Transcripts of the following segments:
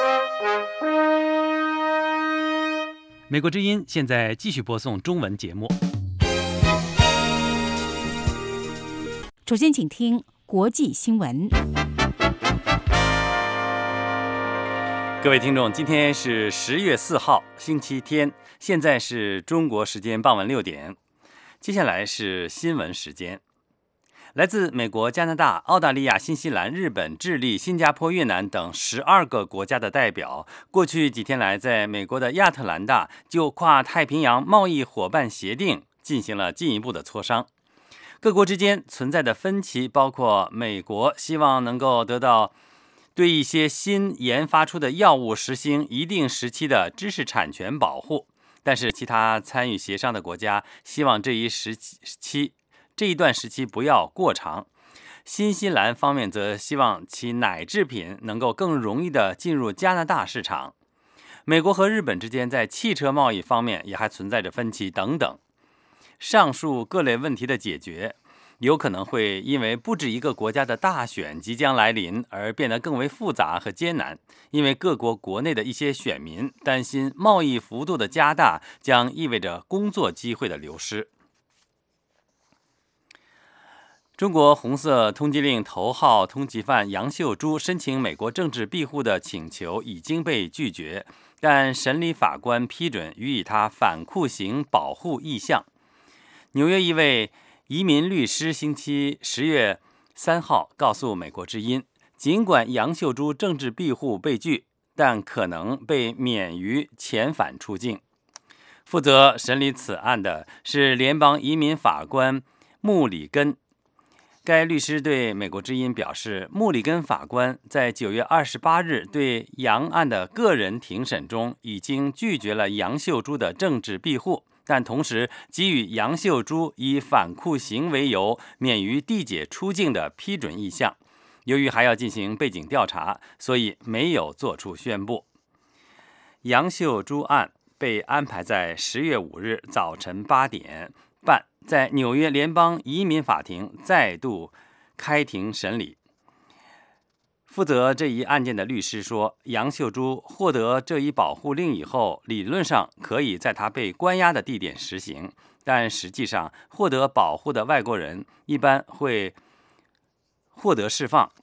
美国之音现在继续播送中文节目。 首先请听国际新闻。 各位听众，今天是10月4号，星期天，现在是中国时间傍晚6点。接下来是新闻时间。来自美国、加拿大、澳大利亚、新西兰、日本、智利、新加坡、越南等12个国家的代表，过去几天来在美国的亚特兰大就跨太平洋贸易伙伴协定进行了进一步的磋商。各国之间存在的分歧包括美国希望能够得到对一些新研发出的药物实行一定时期的知识产权保护，但是其他参与协商的国家希望这一段时期不要过长。新西兰方面则希望其奶制品能够更容易地进入加拿大市场。美国和日本之间在汽车贸易方面也还存在着分歧等等。上述各类问题的解决有可能会因为不止一个国家的大选即将来临而变得更为复杂和艰难，因为各国国内的一些选民担心贸易幅度的加大将意味着工作机会的流失。中国红色通缉令头号通缉犯杨秀珠申请美国政治庇护的请求已经被拒绝，但审理法官批准予以他反酷刑保护意向。纽约一位移民律师星期10月3号告诉美国之音，尽管杨秀珠政治庇护被拒，但可能被免于遣返出境。负责审理此案的是联邦移民法官穆里根。该律师对美国之音表示，穆里根法官在9月28日对杨案的个人庭审中已经拒绝了杨秀珠的政治庇护，但同时给予杨秀珠以反酷刑为由免于递解出境的批准意向。由于还要进行背景调查，所以没有作出宣布。杨秀珠案被安排在10月5日早晨8点半在纽约联邦移民法庭再度开庭审理。负责这一案件的律师说，杨秀珠获得这一保护令以后，理论上可以在他被关押的地点实行，但实际上获得保护的外国人一般会获得释放，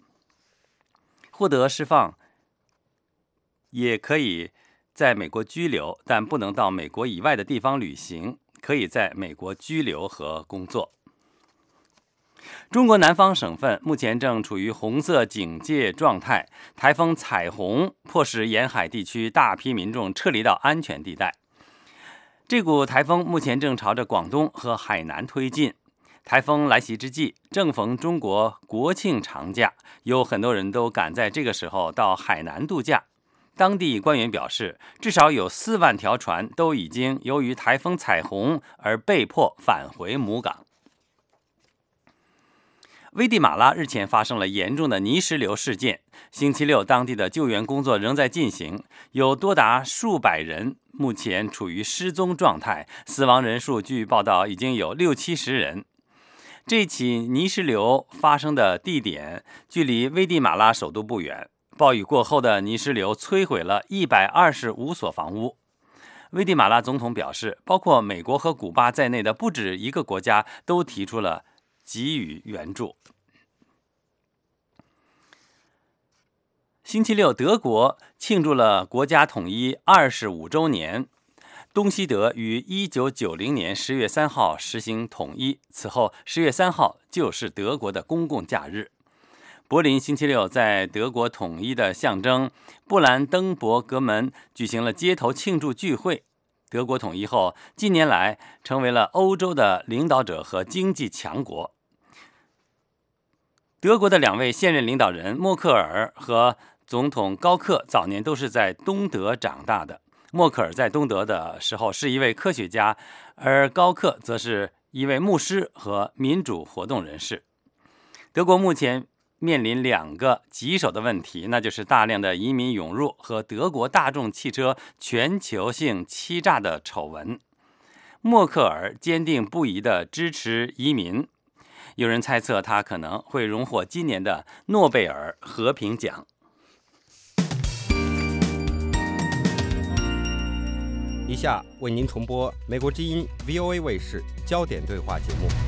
也可以在美国居留，但不能到美国以外的地方旅行，可以在美国居留和工作。中国南方省份目前正处于红色警戒状态，台风彩虹迫使沿海地区大批民众撤离到安全地带。这股台风目前正朝着广东和海南推进。台风来袭之际，正逢中国国庆长假，有很多人都赶在这个时候到海南度假。当地官员表示，至少有4万条船都已经由于台风彩虹而被迫返回母港。危地马拉日前发生了严重的泥石流事件，星期六当地的救援工作仍在进行，有多达数百人目前处于失踪状态，死亡人数据报道已经有60-70人。这起泥石流发生的地点距离危地马拉首都不远，暴雨过后的泥石流摧毁了125所房屋。危地马拉总统表示，包括美国和古巴在内的不止一个国家都提出了给予援助。星期六，德国庆祝了国家统一25周年。东西德于1990年10月3号实行统一，此后10月3号就是德国的公共假日。柏林星期六在德国统一的象征布兰登伯格门举行了街头庆祝聚会。德国统一后，近年来成为了欧洲的领导者和经济强国。德国的2位现任领导人默克尔和总统高克早年都是在东德长大的。默克尔在东德的时候是一位科学家，而高克则是一位牧师和民主活动人士。德国目前面临2个棘手的问题，那就是大量的移民涌入和德国大众汽车全球性欺诈的丑闻。默克尔坚定不移地支持移民，有人猜测他可能会荣获今年的诺贝尔和平奖。 以下为您重播美国之音 VOA 卫视焦点对话节目。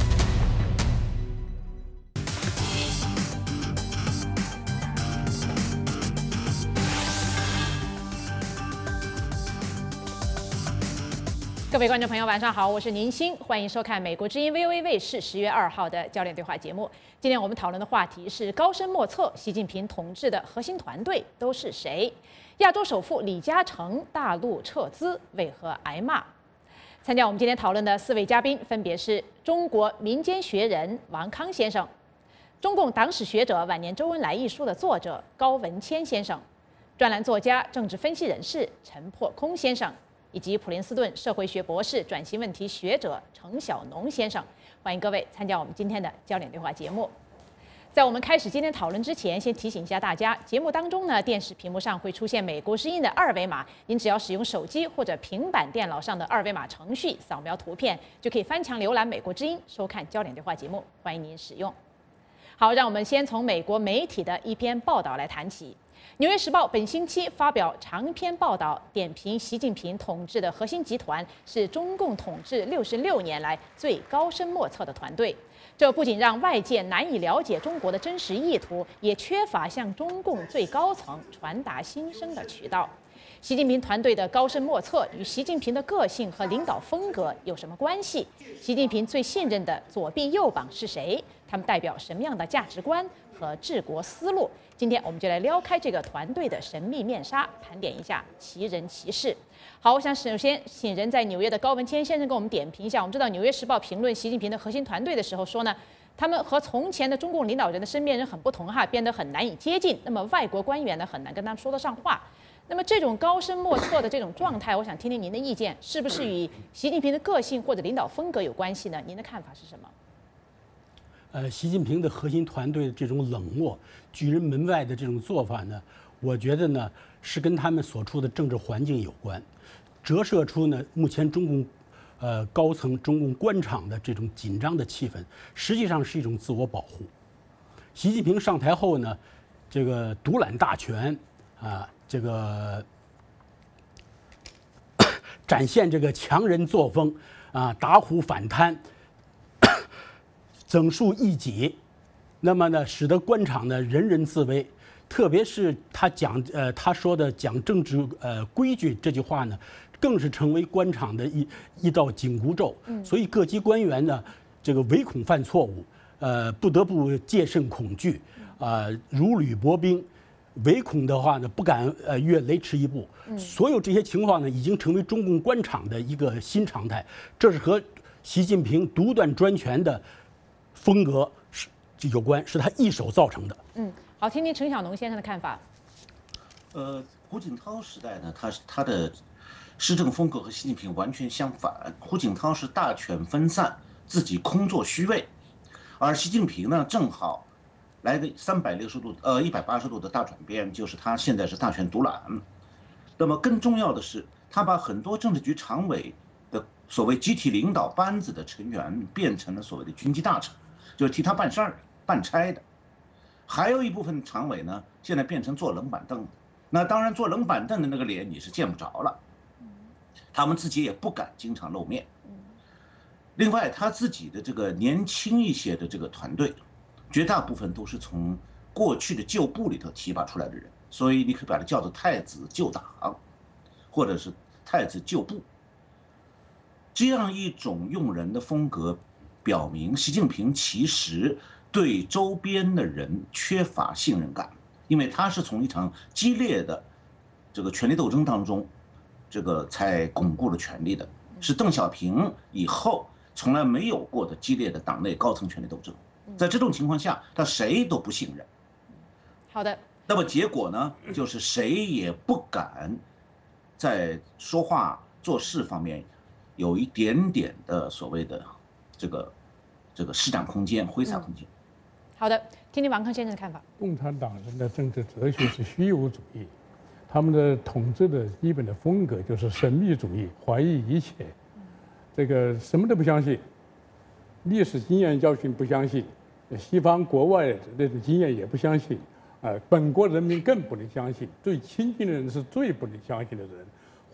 各位观众朋友，晚上好，我是宁欣，欢迎收看美国之音 VOA 卫视10月2号的焦点对话节目。今天我们讨论的话题是高深莫测，习近平统治的核心团队都是谁？亚洲首富李嘉诚大陆撤资为何挨骂？参加我们今天讨论的4位嘉宾分别是中国民间学人王康先生、中共党史学者《晚年周恩来》一书的作者高文谦先生、专栏作家、政治分析人士陈破空先生，以及普林斯顿社会学博士、转型问题学者程晓农先生。欢迎各位参加我们今天的焦点对话节目。在我们开始今天讨论之前，先提醒一下大家，节目当中呢，电视屏幕上会出现美国之音的2维码，您只要使用手机或者平板电脑上的2维码程序扫描图片，就可以翻墙浏览美国之音，收看焦点对话节目，欢迎您使用。好，让我们先从美国媒体的一篇报道来谈起。《纽约时报》本星期发表长篇报道，点评习近平统治的核心集团是中共统治66年来最高深莫测的团队。这不仅让外界难以了解中国的真实意图，也缺乏向中共最高层传达心声的渠道。习近平团队的高深莫测与习近平的个性和领导风格有什么关系？习近平最信任的左臂右膀是谁？他们代表什么样的价值观和治国思路？今天我们就来撩开这个团队的神秘面纱，盘点一下其人其事。好，我想首先请人在纽约的高文谦先生给我们点评一下。我们知道《纽约时报》评论习近平的核心团队的时候说呢，他们和从前的中共领导人的身边人很不同哈，变得很难以接近。那么外国官员呢，很难跟他们说得上话。那么这种高深莫测的这种状态，我想听听您的意见，是不是与习近平的个性或者领导风格有关系呢？您的看法是什么？ 习近平的核心团队的这种冷漠、拒人门外的这种做法呢，我觉得呢是跟他们所处的政治环境有关，折射出呢目前中共高层、中共官场的这种紧张的气氛，实际上是一种自我保护。习近平上台后呢，这个独揽大权啊，这个展现这个强人作风啊，打虎反贪。整肃异己，那么呢，使得官场呢人人自危。特别是他说的讲政治规矩这句话呢，更是成为官场的一道紧箍咒。所以各级官员呢，这个唯恐犯错误，不得不戒慎恐惧，如履薄冰。唯恐的话呢，不敢越雷池一步。所有这些情况呢，已经成为中共官场的一个新常态。这是和习近平独断专权的风格有关，是他一手造成的。 好，听听程晓农先生的看法。 胡锦涛时代呢，他的施政风格和习近平完全相反。胡锦涛是大权分散，自己空作虚位，而习近平呢，正好来个180度的大转变，就是他现在是大权独揽。那么更重要的是，他把很多政治局常委的所谓集体领导班子的成员变成了所谓的军机大臣，就是替他办事儿、办差的。还有一部分常委呢，现在变成坐冷板凳的。那当然，坐冷板凳的那个脸你是见不着了，他们自己也不敢经常露面。另外，他自己的这个年轻一些的这个团队，绝大部分都是从过去的旧部里头提拔出来的人，所以你可以把它叫做太子旧党，或者是太子旧部。这样一种用人的风格，表明习近平其实对周边的人缺乏信任感，因为他是从一场激烈的这个权力斗争当中，这个才巩固了权力的，是邓小平以后从来没有过的激烈的党内高层权力斗争。在这种情况下，他谁都不信任。 好的。 那么结果呢，就是谁也不敢在说话做事方面有一点点的所谓的这个施展空间、挥洒空间。 好的，听听王康先生的看法。 共产党人的政治哲学是虚无主义，他们的统治的基本的风格就是神秘主义，怀疑一切，这个什么都不相信，历史经验教训不相信，西方国外的那种经验也不相信，本国人民更不能相信，最亲近的人是最不能相信的人，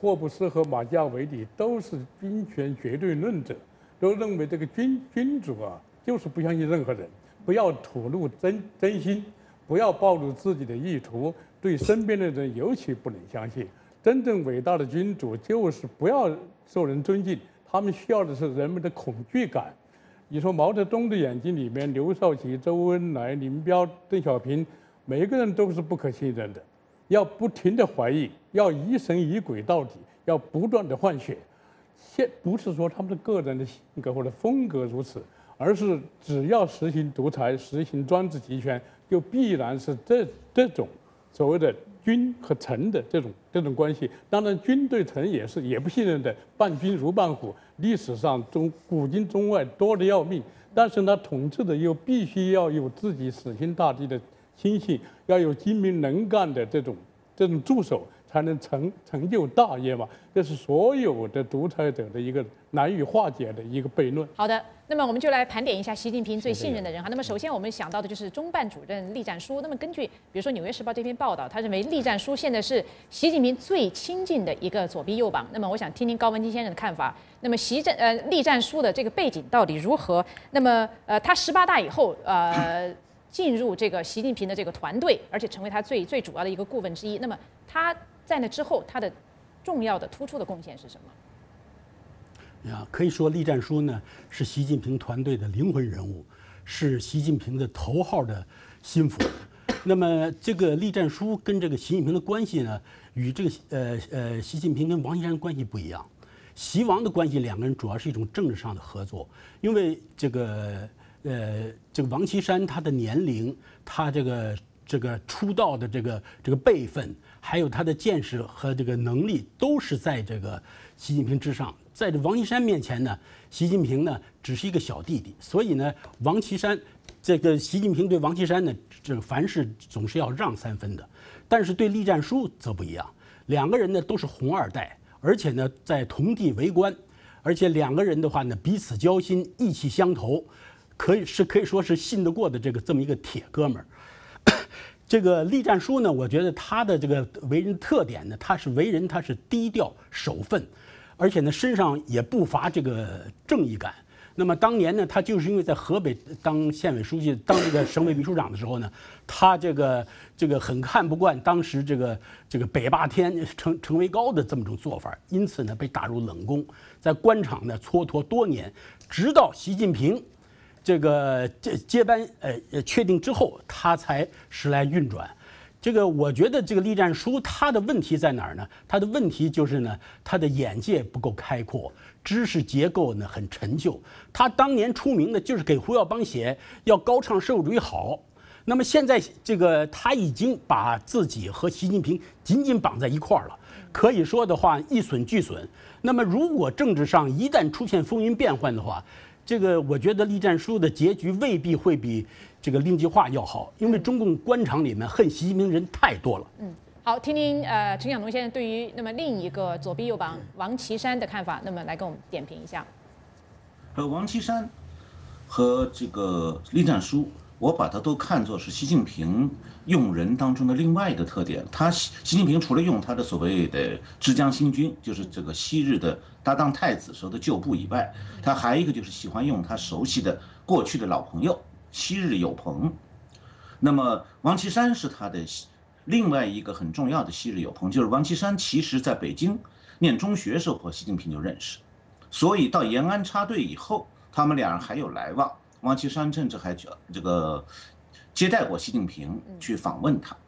霍布斯和马基雅维利都是君权绝对论者，都认为这个君主啊，就是不相信任何人，不要吐露真心，不要暴露自己的意图，对身边的人尤其不能相信。真正伟大的君主就是不要受人尊敬，他们需要的是人们的恐惧感。你说毛泽东的眼睛里面，刘少奇、周恩来、林彪、邓小平，每一个人都是不可信任的，要不停的怀疑，要疑神疑鬼到底，要不断的换血。不是说他们的个人的性格或者风格如此，而是只要实行独裁、实行专制集权，就必然是这种所谓的君和臣的这种关系。当然，君对臣也不信任的，伴君如伴虎，历史上古今中外多得要命。但是呢，统治的又必须要有自己死心塌地的心性，要有精明能干的这种助手，才能成就大业嘛。这是所有的独裁者的一个难以化解的一个悖论。 好的，那么我们就来盘点一下习近平最信任的人哈。那么首先我们想到的就是中办主任栗战书。那么根据比如说《纽约时报》这篇报道，他认为栗战书现在是习近平最亲近的一个左臂右膀。那么我想听听高文金先生的看法。那么栗战书的这个背景到底如何？那么他18大以后进入这个习近平的这个团队，而且成为他最主要的一个顾问之一。那么他在那之后，他的重要的突出的贡献是什么？ 可以说栗战书呢是习近平团队的灵魂人物，是习近平的头号的心腹。那么这个栗战书跟这个习近平的关系呢，与这个习近平跟王岐山关系不一样。习王的关系，两个人主要是一种政治上的合作，因为这个王岐山他的年龄，他这个出道的这个辈分，还有他的见识和这个能力，都是在这个习近平之上。在这王岐山面前呢，习近平呢只是一个小弟弟，所以呢，习近平对王岐山呢，这个凡事总是要让3分的。但是对栗战书则不一样，两个人呢都是红二代，而且呢在同地为官，而且两个人的话呢彼此交心，意气相投，可以说是信得过的这么一个铁哥们儿。这个栗战书呢，我觉得他的这个为人特点呢，他是低调守分，而且呢身上也不乏这个正义感。那么当年呢，他就是因为在河北当县委书记、当这个省委秘书长的时候呢，他这个很看不惯当时这个北霸天陈维高的这么种做法，因此呢被打入冷宫，在官场呢蹉跎多年，直到习近平接班确定之后，他才时来运转。我觉得这个栗战书他的问题在哪儿呢？他的问题就是呢，他的眼界不够开阔，知识结构呢很陈旧。他当年出名的就是给胡耀邦写要高唱社会主义好。那么现在他已经把自己和习近平紧紧绑在一块儿了，可以说的话一损俱损。那么如果政治上一旦出现风云变幻的话，我觉得栗战书的结局未必会比令计划要好，因为中共官场里面恨习近平的人太多了。 好，听听陈晓农先生对于那么另一个左臂右膀王岐山的看法，那么来跟我们点评一下。 王岐山和栗战书，我把它都看作是习近平用人当中的另外一个特点。习近平除了用他的所谓的浙江新军，就是昔日的搭档太子时候的旧部以外，他还有一个就是喜欢用他熟悉的过去的老朋友，昔日友朋。那么王岐山是他的另外一个很重要的昔日友朋，就是王岐山其实在北京念中学时候和习近平就认识，所以到延安插队以后，他们俩人还有来往。王岐山甚至还接待过习近平去访问他。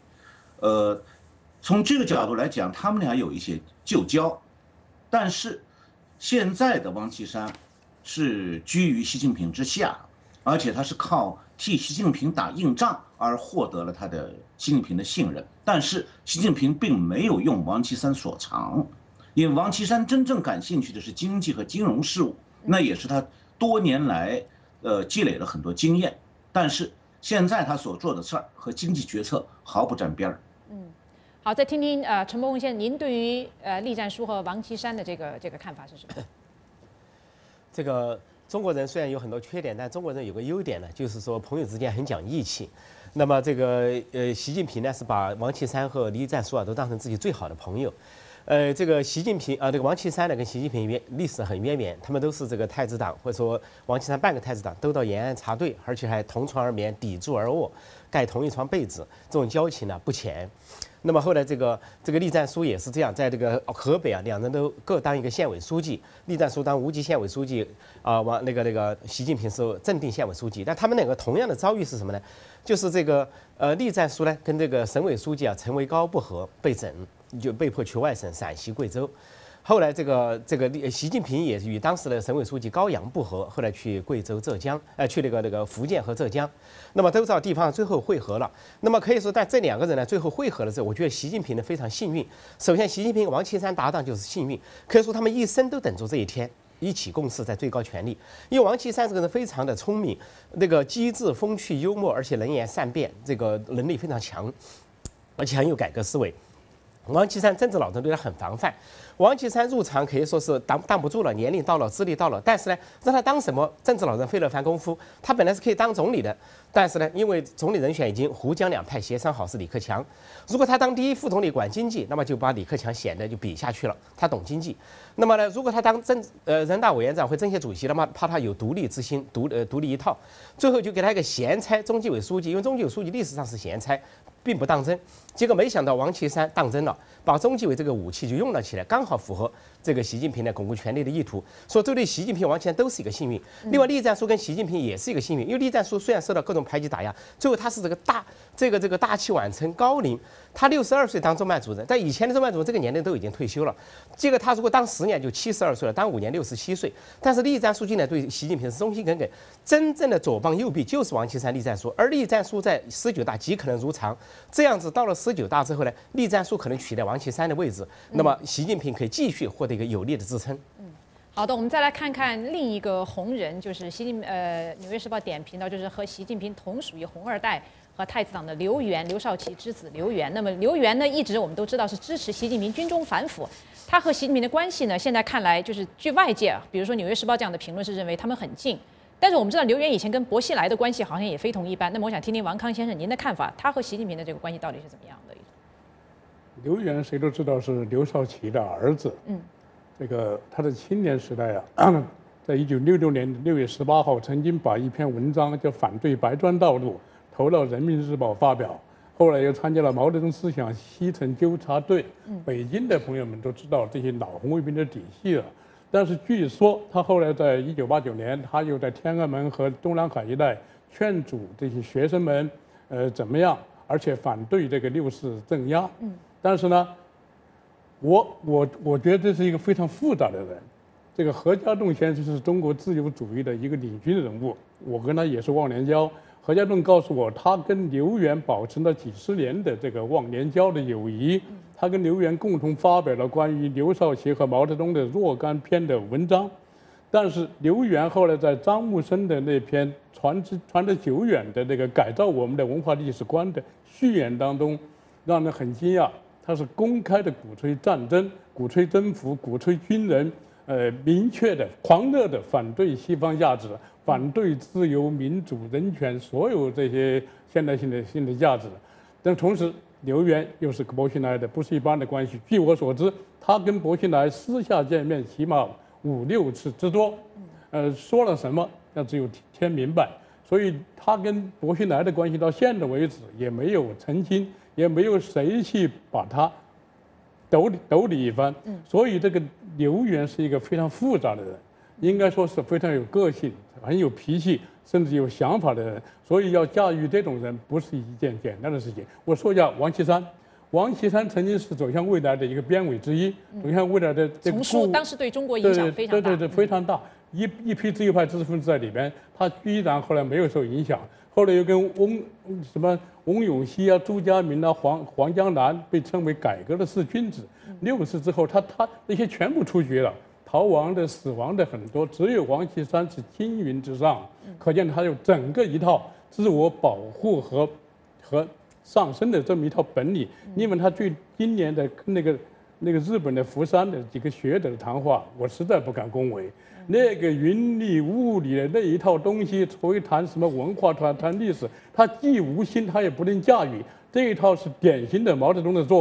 从这个角度来讲，他们俩有一些旧交，但是现在的王岐山是居于习近平之下，而且他是靠替习近平打硬仗而获得了习近平的信任。但是习近平并没有用王岐山所长，因为王岐山真正感兴趣的是经济和金融事务，那也是他多年来积累了很多经验。但是现在他所做的事儿和经济决策毫不沾边儿。 好，再听听陈伯宏先生，您对于栗战书和王岐山的这个看法是什么？ 中国人虽然有很多缺点，但中国人有个优点呢，就是说朋友之间很讲义气。那么习近平呢是把王岐山和栗战书都当成自己最好的朋友。 这个习近平啊，这个王岐山呢跟习近平历史很渊源，他们都是这个太子党，或者说王岐山半个太子党，都到延安插队，而且还同床而眠，砥柱而卧，盖同一床被子，这种交情呢不浅。那么后来这个栗战书也是这样，在这个河北啊，两人都各当一个县委书记，栗战书当无极县委书记啊，那个习近平是正定县委书记，但他们两个同样的遭遇是什么呢？就是这个栗战书呢跟这个省委书记啊陈维高不和，被整，就被迫去外省陕西、贵州。后来这个习近平也与当时的省委书记高阳不和，后来去贵州、浙江，去那个福建和浙江，那么都到地方最后会合了。那么可以说，但这两个人呢，最后会合了之后，我觉得习近平呢非常幸运。首先，习近平、王岐山搭档就是幸运，可以说他们一生都等着这一天。一起共事在最高权力，因为王岐山这个人非常的聪明，那个机智、风趣、幽默，而且能言善辩，这个能力非常强，而且很有改革思维。王岐山政治老人对他很防范，王岐山入场可以说是挡不住了，年龄到了，资历到了，但是呢，让他当什么政治老人费了番功夫，他本来是可以当总理的，但是呢，因为总理人选已经胡江两派协商好是李克强，如果他当第一副总理管经济，那么就把李克强显得就比下去了，他懂经济。那么呢，如果他当人大委员长或政协主席，那么怕他有独立之心，独立一套，最后就给他一个闲差中纪委书记，因为中纪委书记历史上是闲差，并不当真。结果没想到王岐山当真了，把中纪委这个武器就用了起来，刚好符合这个习近平的巩固权力的意图。所以这对习近平、王岐山都是一个幸运。另外，栗战书跟习近平也是一个幸运，因为栗战书虽然受到各种排挤打压，最后他是这个大器晚成，高龄，他62岁当中办主任，在以前的中办主任这个年龄都已经退休了。结果他如果当10年就72岁了，当5年67岁。但是栗战书呢对习近平是忠心耿耿，真正的左膀右臂就是王岐山、栗战书，而栗战书在19大极可能如常，这样子到了19大之后呢，栗战书可能取代王岐山的位置，那么习近平可以继续获得一个有力的支撑。 好的，我们再来看看另一个红人，就是纽约时报点评到，就是和习近平同属于红二代和太子党的刘少奇之子刘源。那么刘源呢，一直我们都知道是支持习近平军中反腐，他和习近平的关系呢，现在看来就是据外界，比如说纽约时报这样的评论是认为他们很近。但是我们知道刘源以前跟薄熙来的关系好像也非同一般。那么我想听听王康先生您的看法，他和习近平的这个关系到底是怎么样的？ 刘源谁都知道是刘少奇的儿子，这个他的青年时代啊，在1966年6月18号曾经把一篇文章叫《反对白砖道路》投到《人民日报》发表，后来又参加了毛泽东思想西城纠察队。北京的朋友们都知道这些老红卫兵的底细了。但是据说他后来在1989年，他又在天安门和中南海一带劝阻这些学生们，怎么样，而且反对这个6四镇压。但是呢，我觉得这是一个非常复杂的人。这个何家栋先生是中国自由主义的一个领军人物，我跟他也是忘年交。何家栋告诉我，他跟刘源保持了几十年的这个忘年交的友谊。他跟刘源共同发表了关于刘少奇和毛泽东的若干篇的文章。但是刘源后来在张木生的那篇传得久远的那个改造我们的文化历史观的序言当中，让人很惊讶。他是公开的鼓吹战争、鼓吹征服、鼓吹军人，明确的、狂热的反对西方价值，反对自由、民主、人权所有这些现代性的价值。但同时，刘源又是薄熙来的不是一般的关系。据我所知，他跟薄熙来私下见面起码5、6次之多。说了什么，那只有天明白。所以他跟薄熙来的关系到现在为止也没有澄清。也没有谁去把他斗理一番，所以这个刘源是一个非常复杂的人，应该说是非常有个性、很有脾气，甚至有想法的人。所以要驾驭这种人不是一件简单的事情。我说一下王岐山，王岐山曾经是走向未来的一个编委之一，走向未来的这个当时对中国影响非常大， 对，非常大。一批自由派知识分子在里边，他居然后来没有受影响。后来又跟翁永熙啊、朱家明啊、黄江南被称为改革的四君子。6次之后，他那些全部出局了，逃亡的、死亡的很多，只有王岐山是青云之上。可见他有整个一套自我保护和上升的这么一套本领。因为他对今年的那个日本的福山的几个学者的谈话，我实在不敢恭维。那个云里雾里的那一套东西，所谓谈什么文化、谈历史，他既无心，他也不能驾驭。这一套是典型的毛泽东的做法。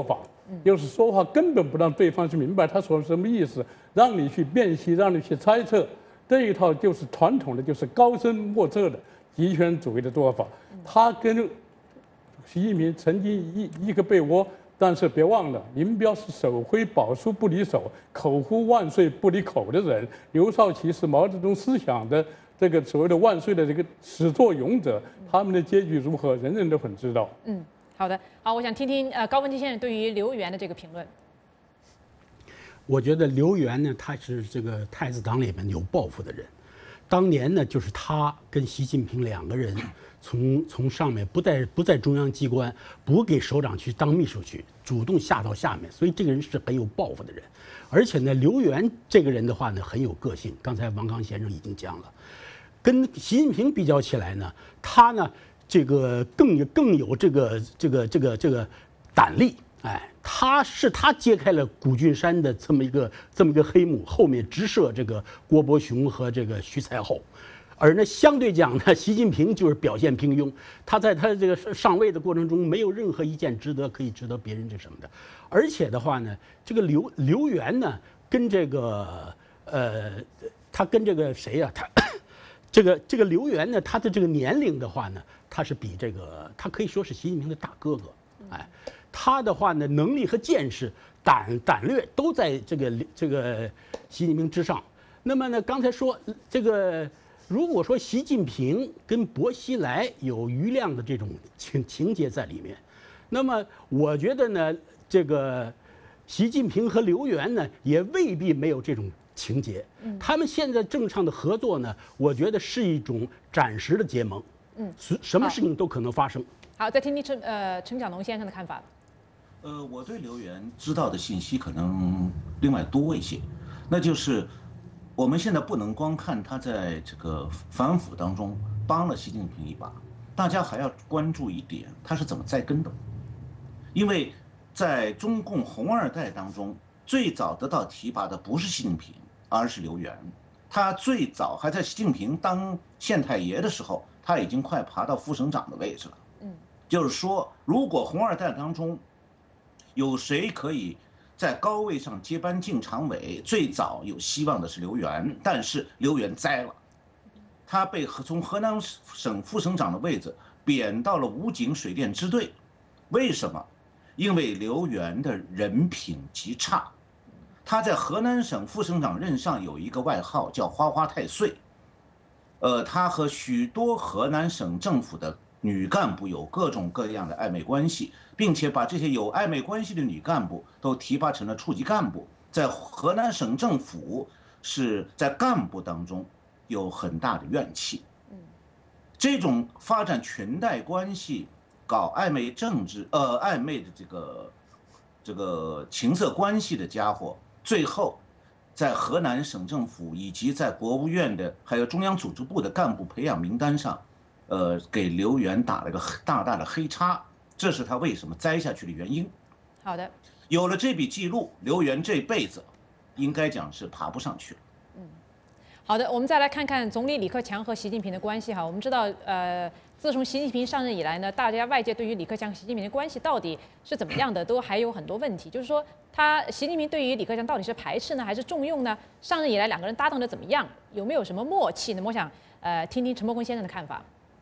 就是说话根本不让对方去明白他说什么意思，让你去辨析，让你去猜测，这一套就是传统的，就是高深莫测的极权主义的做法。他跟习近平曾经一个被窝，但是别忘了，林彪是手挥宝书不离手，口呼万岁不离口的人，刘少奇是毛泽东思想的这个所谓的万岁的这个始作俑者，他们的结局如何，人人都很知道。 好的，好，我想听听高文基先生对于刘源的这个评论。 我觉得刘源呢，他是这个太子党里面有抱负的人。当年呢，就是他跟习近平两个人从上面不在中央机关，不给首长去当秘书去，主动下到下面，所以这个人是很有抱负的人。而且呢，刘源这个人的话呢，很有个性。刚才王刚先生已经讲了，跟习近平比较起来呢，他呢这个更有这个胆力。他揭开了古俊山的这么一个黑幕，后面直射这个郭伯雄和这个徐才厚，而呢相对讲呢，习近平就是表现平庸，他在他这个上位的过程中没有任何一件可以值得别人这什么的，而且的话呢，这个刘源呢跟这个他跟这个谁呀、他这个刘源呢，他的这个年龄的话呢，他是比这个他可以说是习近平的大哥哥，他的话呢，能力和见识、胆略都在这个习近平之上。那么呢，刚才说这个，如果说习近平跟薄熙来有余量的这种情节在里面，那么我觉得呢，这个习近平和刘源呢，也未必没有这种情节。他们现在正常的合作呢，我觉得是一种暂时的结盟。什么事情都可能发生。 好，再听听陈小农先生的看法。 我对刘源知道的信息可能另外多一些，那就是我们现在不能光看他在这个反腐当中帮了习近平一把，大家还要关注一点，他是怎么栽跟斗。因为在中共红二代当中，最早得到提拔的不是习近平，而是刘源。他最早还在习近平当县太爷的时候，他已经快爬到副省长的位置了。就是说，如果红二代当中有谁可以在高位上接班进常委，最早有希望的是刘源，但是刘源栽了，他被从河南省副省长的位置贬到了武警水电支队。为什么？因为刘源的人品极差，他在河南省副省长任上有一个外号叫花花太岁。他和许多河南省政府的女干部有各种各样的暧昧关系，并且把这些有暧昧关系的女干部都提拔成了处级干部，在河南省政府是在干部当中有很大的怨气。这种发展裙带关系、搞暧昧政治、暧昧的这个情色关系的家伙，最后在河南省政府以及在国务院的还有中央组织部的干部培养名单上，给刘源打了个大大的黑叉，这是他为什么栽下去的原因。 好的， 有了这笔记录，刘源这辈子应该讲是爬不上去了。 好的，我们再来看看总理李克强和习近平的关系哈。我们知道，自从习近平上任以来呢，大家外界对于李克强和习近平的关系到底是怎么样的，都还有很多问题。就是说，习近平对于李克强到底是排斥呢，还是重用呢？上任以来两个人搭档的怎么样？有没有什么默契呢？我想，听听陈伯坤先生的看法。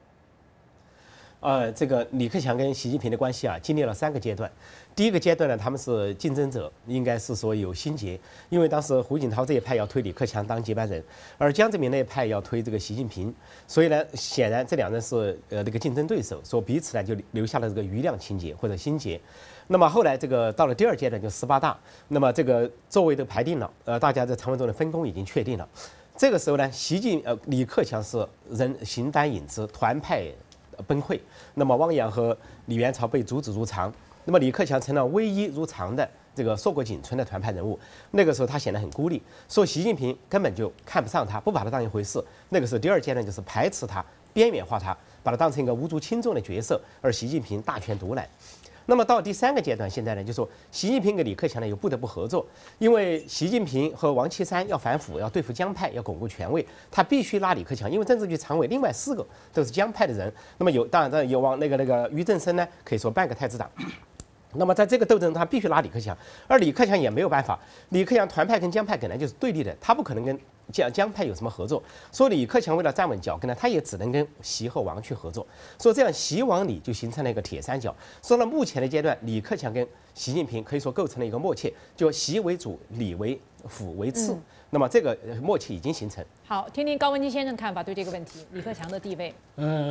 这个李克强跟习近平的关系啊，经历了3个阶段。第一个阶段呢，他们是竞争者，应该是说有心结，因为当时胡锦涛这一派要推李克强当接班人，而江泽民那一派要推这个习近平，所以呢，显然这两人是这个竞争对手，说彼此呢就留下了这个余量情节或者心结。那么后来这个到了第2阶段就18大，那么这个座位都排定了，大家在常委中的分工已经确定了。这个时候呢，李克强是形单影只，团派崩溃。那么汪洋和李元朝被阻止入常，那么李克强成了唯一入常的这个硕果仅存的团派人物。那个时候他显得很孤立，说习近平根本就看不上他，不把他当一回事。那个时候第2阶段就是排斥他，边缘化他，把他当成一个无足轻重的角色，而习近平大权独揽。那么到第3个阶段，现在呢，就说习近平跟李克强呢又不得不合作，因为习近平和王岐山要反腐，要对付江派，要巩固权位，他必须拉李克强，因为政治局常委另外4个都是江派的人。那么当然有往那个俞正声呢，可以说半个太子党。 那么在这个斗争，他必须拉李克强，而李克强也没有办法。李克强团派跟江派本来就是对立的，他不可能跟江派有什么合作。所以李克强为了站稳脚跟呢，他也只能跟习和王去合作。所以这样习王李就形成了一个铁三角。说到目前的阶段，李克强跟习近平可以说构成了一个默契，就习为主，李为辅为次。那么这个默契已经形成。 好，听听高文基先生的看法对这个问题，李克强的地位。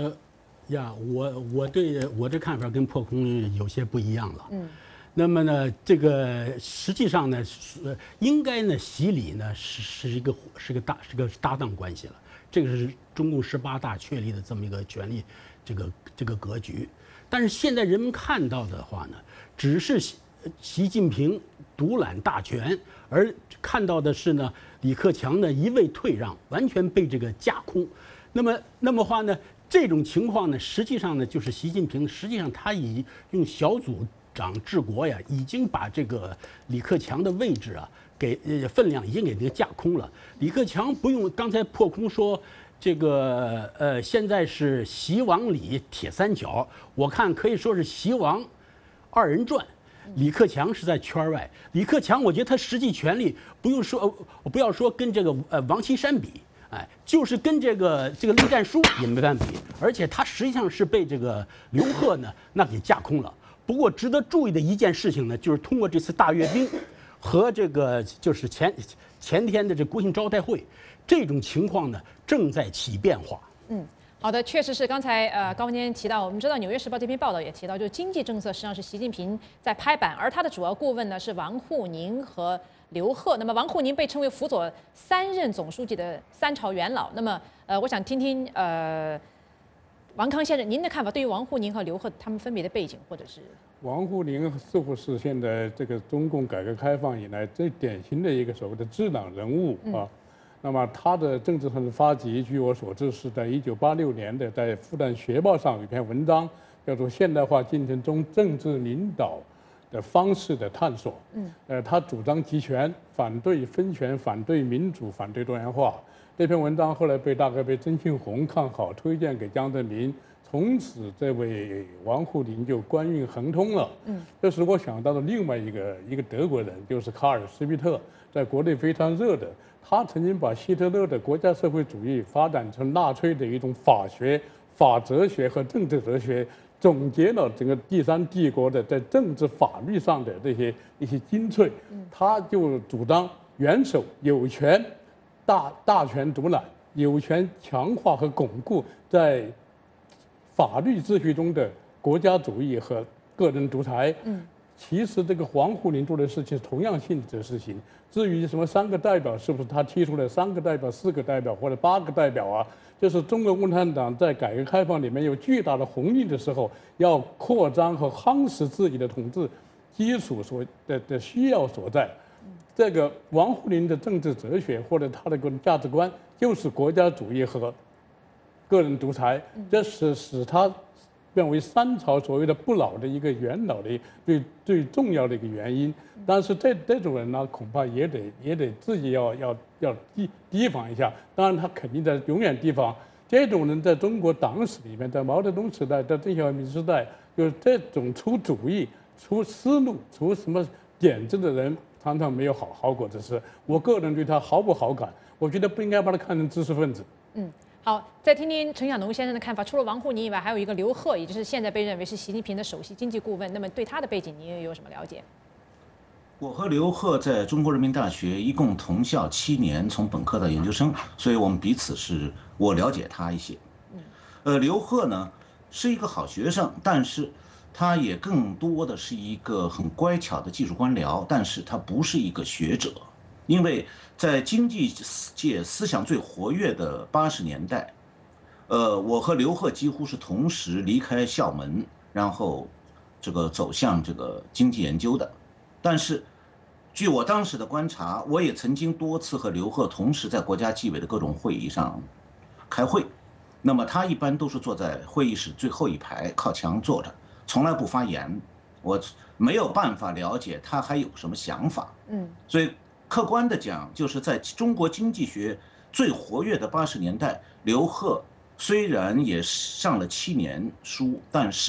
我对我的看法跟破空有些不一样了。那么呢，这个实际上呢，应该呢，习李呢是一个搭档关系了。这个是中共18大确立的这么一个权力这个格局。但是现在人们看到的话呢，只是习近平独揽大权，而看到的是呢，李克强呢一味退让，完全被这个架空。那么话呢？这种情况呢，实际上呢，就是习近平实际上他已用小组长治国呀，已经把这个李克强的位置啊，分量已经给这个架空了。李克强不用刚才破空说这个现在是习王李铁三角，我看可以说是习王2人转。李克强是在圈外，李克强我觉得他实际权力不要说跟这个王岐山比。就是跟这个栗战书也没办法比，而且他实际上是被这个刘贺呢那给架空了。不过值得注意的一件事情呢，就是通过这次大阅兵和这个就是前天的这国庆招待会，这种情况呢正在起变化。 好的，确实是。刚才高文坚提到，我们知道《纽约时报》这篇报道也提到，就经济政策实际上是习近平在拍板，而他的主要顾问呢是王沪宁和刘鹤。那么王沪宁被称为辅佐3任总书记的3朝元老。那么我想听听王康先生您的看法，对于王沪宁和刘鹤他们分别的背景，或者是王沪宁似乎是现在这个中共改革开放以来最典型的一个所谓的智囊人物啊。那么他的政治上的发迹，据我所知是在1986年的，在复旦学报上有一篇文章，叫做《现代化进程中政治领导的方式的探索》。他主张集权，反对分权，反对民主，反对多元化。这篇文章后来大概被曾庆红看好，推荐给江泽民，从此这位王沪宁就官运亨通了。这使我想到了另外一个德国人，就是卡尔·施密特，在国内非常热的。他曾经把希特勒的国家社会主义发展成纳粹的一种法学、法哲学和政治哲学，总结了整个第3帝国的在政治法律上的一些精粹。他就主张元首有权大权独揽，有权强化和巩固在法律秩序中的国家主义和个人独裁。其实这个王沪宁做的事情是同样性质的事情。至于什么3个代表，是不是他提出了3个代表、4个代表或者8个代表啊？就是中国共产党在改革开放里面有巨大的红利的时候，要扩张和夯实自己的统治基础的需要所在。这个王沪宁的政治哲学或者他的个人价值观，就是国家主义和个人独裁，这是使他变为3朝所谓的不老的一个元老的最重要的一个原因。但是这种人呢，恐怕也得自己要提防一下。当然他肯定在永远提防。这种人在中国党史里面，在毛泽东时代，在邓小平时代，就是这种出主意、出思路、出什么点子的人，常常没有好果子吃。我个人对他毫不好感，我觉得不应该把他看成知识分子。 好，再听听陈晓农先生的看法。除了王沪宁以外，还有一个刘鹤，也就是现在被认为是习近平的首席经济顾问。那么对他的背景，您又有什么了解？ 我和刘鹤在中国人民大学一共同校7年，从本科到研究生，所以我们彼此我了解他一些。刘鹤呢是一个好学生，但是他也更多的是一个很乖巧的技术官僚，但是他不是一个学者。因为在经济界思想最活跃的80年代，我和刘鹤几乎是同时离开校门，然后走向这个经济研究的。但是据我当时的观察，我也曾经多次和刘鹤同时在国家纪委的各种会议上开会。那么他一般都是坐在会议室最后一排，靠墙坐着，从来不发言。我没有办法了解他还有什么想法。所以客观的讲，就是在中国经济学最活跃的80年代，刘鹤虽然也上了7年书，但是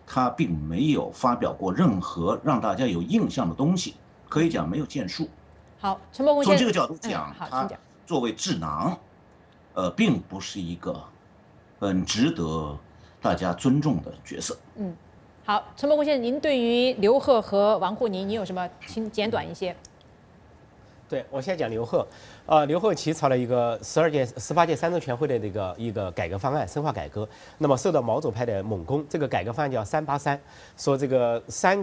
他并没有发表过任何让大家有印象的东西，可以讲没有建树。 好，陈伯公先生， 从这个角度讲，他作为智囊，并不是一个很值得大家尊重的角色。 好，陈伯公先生，您对于刘鹤和王沪宁，你有什么请简短一些？ 对，我先讲刘鹤。刘鹤起草了一个18届三中全会的一个改革方案，深化改革。那么受到毛左派的猛攻，这个改革方案叫383，说这个三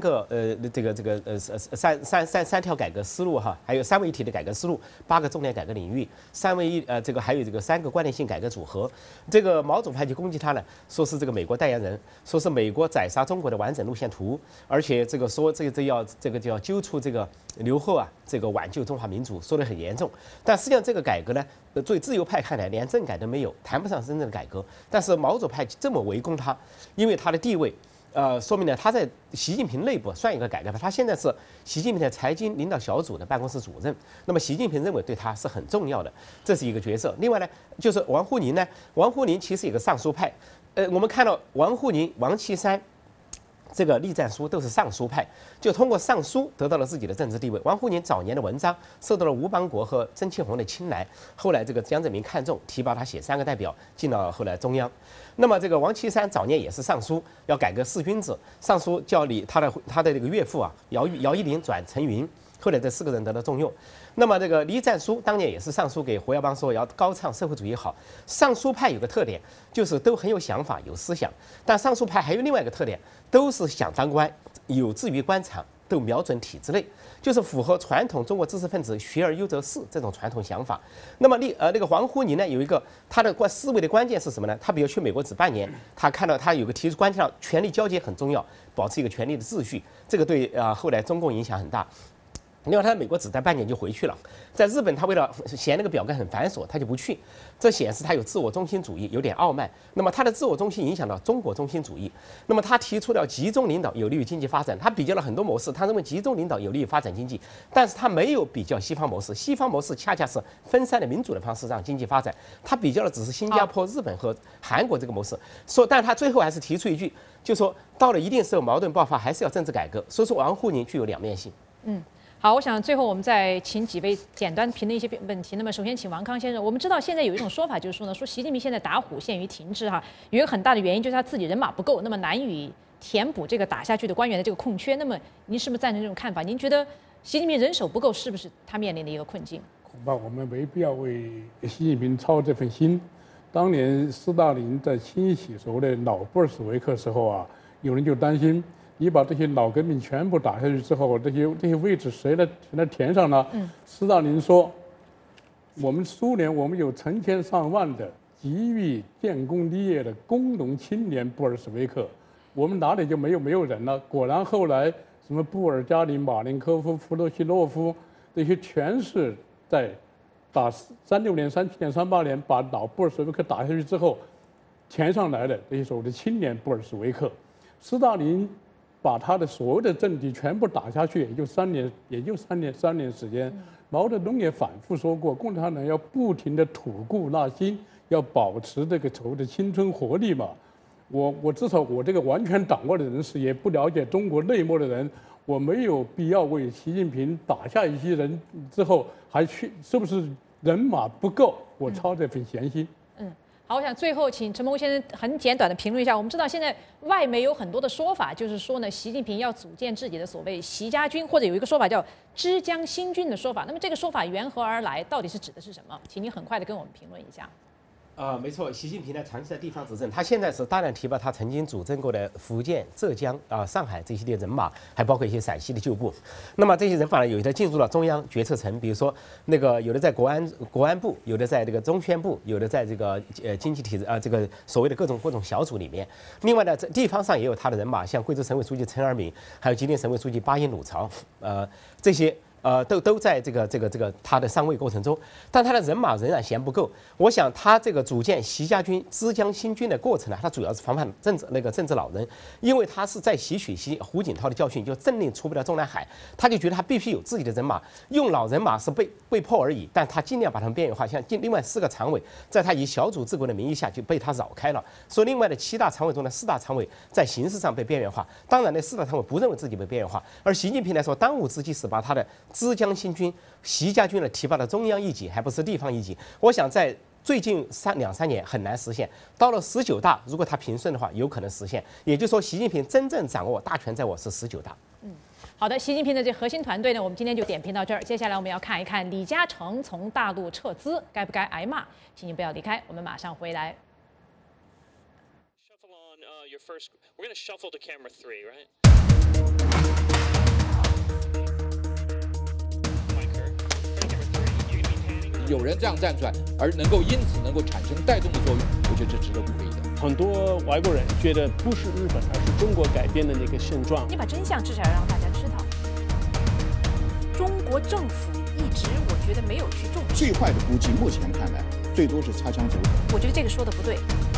条改革思路哈，还有3位一体的改革思路，8个重点改革领域，还有这个3个关联性改革组合。这个毛左派就攻击他呢，说是这个美国代言人，说是美国宰杀中国的完整路线图，而且这个说这就要揪出这个刘鹤啊，这个挽救中华民族，说得很严重。但实际上这个改革呢，对自由派看来连政改都没有，谈不上真正的改革。但是毛左派这么围攻他，因为他的地位，说明呢他在习近平内部算一个改革派。他现在是习近平的财经领导小组的办公室主任，那么习近平认为对他是很重要的，这是一个角色。另外呢，就是王沪宁呢，王沪宁其实有个尚书派，我们看到王沪宁、王岐山。这个栗战书都是尚书派，就通过尚书得到了自己的政治地位。王沪宁早年的文章受到了吴邦国和曾庆红的青睐，后来这个江泽民看中，提拔他写3个代表，进了后来中央。那么这个王岐山早年也是尚书，要改革4君子，尚书叫他的这个岳父啊姚依林转陈云，后来这4个人得到重用。那么这个栗战书当年也是上书给胡耀邦说要高唱社会主义好。尚书派有个特点，就是都很有想法、有思想，但尚书派还有另外一个特点，都是想当官，有志于官场，都瞄准体制内，就是符合传统中国知识分子学而优则仕这种传统想法。那么那个王沪宁呢，有一个他的思维的关键是什么呢？他比如去美国只半年，他看到他有个提出关键上权力交接很重要，保持一个权力的秩序，这个对后来中共影响很大。另外，他在美国只待半年就回去了。在日本，他为了嫌那个表格很繁琐，他就不去。这显示他有自我中心主义，有点傲慢。那么他的自我中心影响到中国中心主义。那么他提出了集中领导有利于经济发展，他比较了很多模式，他认为集中领导有利于发展经济，但是他没有比较西方模式。西方模式恰恰是分散的民主的方式让经济发展。他比较的只是新加坡、日本和韩国这个模式。但他最后还是提出一句，就说到了一定时候矛盾爆发，还是要政治改革。所以说王沪宁具有两面性。 好，我想最后我们再请几位简单评论一些问题。那么首先请王康先生，我们知道现在有一种说法，就是说呢，说习近平现在打虎陷于停滞哈，有一个很大的原因就是他自己人马不够，那么难以填补这个打下去的官员的这个空缺。那么您是不是赞成这种看法？您觉得习近平人手不够是不是他面临的一个困境？ 恐怕我们没必要为习近平操这份心。当年斯大林在清洗所谓的老布尔什维克时候啊，有人就担心。你把这些老革命全部打下去之后，这些位置谁来填上呢？斯大林说，我们苏联我们有成千上万的急于建功立业的工农青年布尔什维克，我们哪里就没有人了？果然后来什么布尔加林、马林科夫、弗洛西洛夫这些全是在打36年、37年、38年把老布尔什维克打下去之后填上来的这些所谓的青年布尔什维克。斯大林把他的所有的政敌全部打下去，也就3年时间。毛泽东也反复说过，共产党要不停的吐故纳新，要保持这个所谓的青春活力嘛。我至少我这个完全掌握的人士，也不了解中国内幕的人，我没有必要为习近平打下一些人之后还去是不是人马不够，我操这份闲心。 好，我想最后请陈伯公先生很简短的评论一下。我们知道现在外媒有很多的说法，就是说呢，习近平要组建自己的所谓习家军，或者有一个说法叫枝江新军的说法。那么这个说法缘何而来？到底是指的是什么？请您很快的跟我们评论一下。 没错，习近平呢长期在地方执政，他现在是大量提拔他曾经主政过的福建、浙江上海这些的人马，还包括一些陕西的旧部。那么这些人马呢，有的进入了中央决策层，比如说那个有的在国安部，有的在这个中宣部，有的在这个经济体制这个所谓的各种小组里面。另外呢，在地方上也有他的人马，像贵州省委书记陈尔敏，还有吉林省委书记巴音鲁曹，这些都在这个他的上位过程中，但他的人马仍然嫌不够。我想他这个组建习家军、枝江新军的过程呢，他主要是防范政治老人，因为他是在吸取胡锦涛的教训，就政令出不了中南海，他就觉得他必须有自己的人马，用老人马是被迫而已，但他尽量把他们边缘化。像另外4个常委，在他以小组治国的名义下就被他绕开了，所以另外的7大常委中的4大常委在形式上被边缘化。当然，那4大常委不认为自己被边缘化，而习近平来说，当务之急是把他的枝江新军、习家军呢提拔到中央一级，还不是地方一级。我想在最近2、3年很难实现，到了19大，如果他平顺的话，有可能实现。也就是说，习近平真正掌握大权在握是19大。 好的，习近平的这核心团队呢，我们今天就点评到这儿。接下来我们要看一看李嘉诚从大陆撤资该不该挨骂，请您不要离开，我们马上回来。 We're going to shuffle to camera 3, right? 有人这样站出来，而因此能够产生带动的作用，我觉得这值得鼓励的。 很多外国人觉得不是日本，而是中国改变的那个现状。 你把真相至少要让大家知道。中国政府一直我觉得没有去重视。 最坏的估计，目前看来最多是擦枪走火。 我觉得这个说的不对。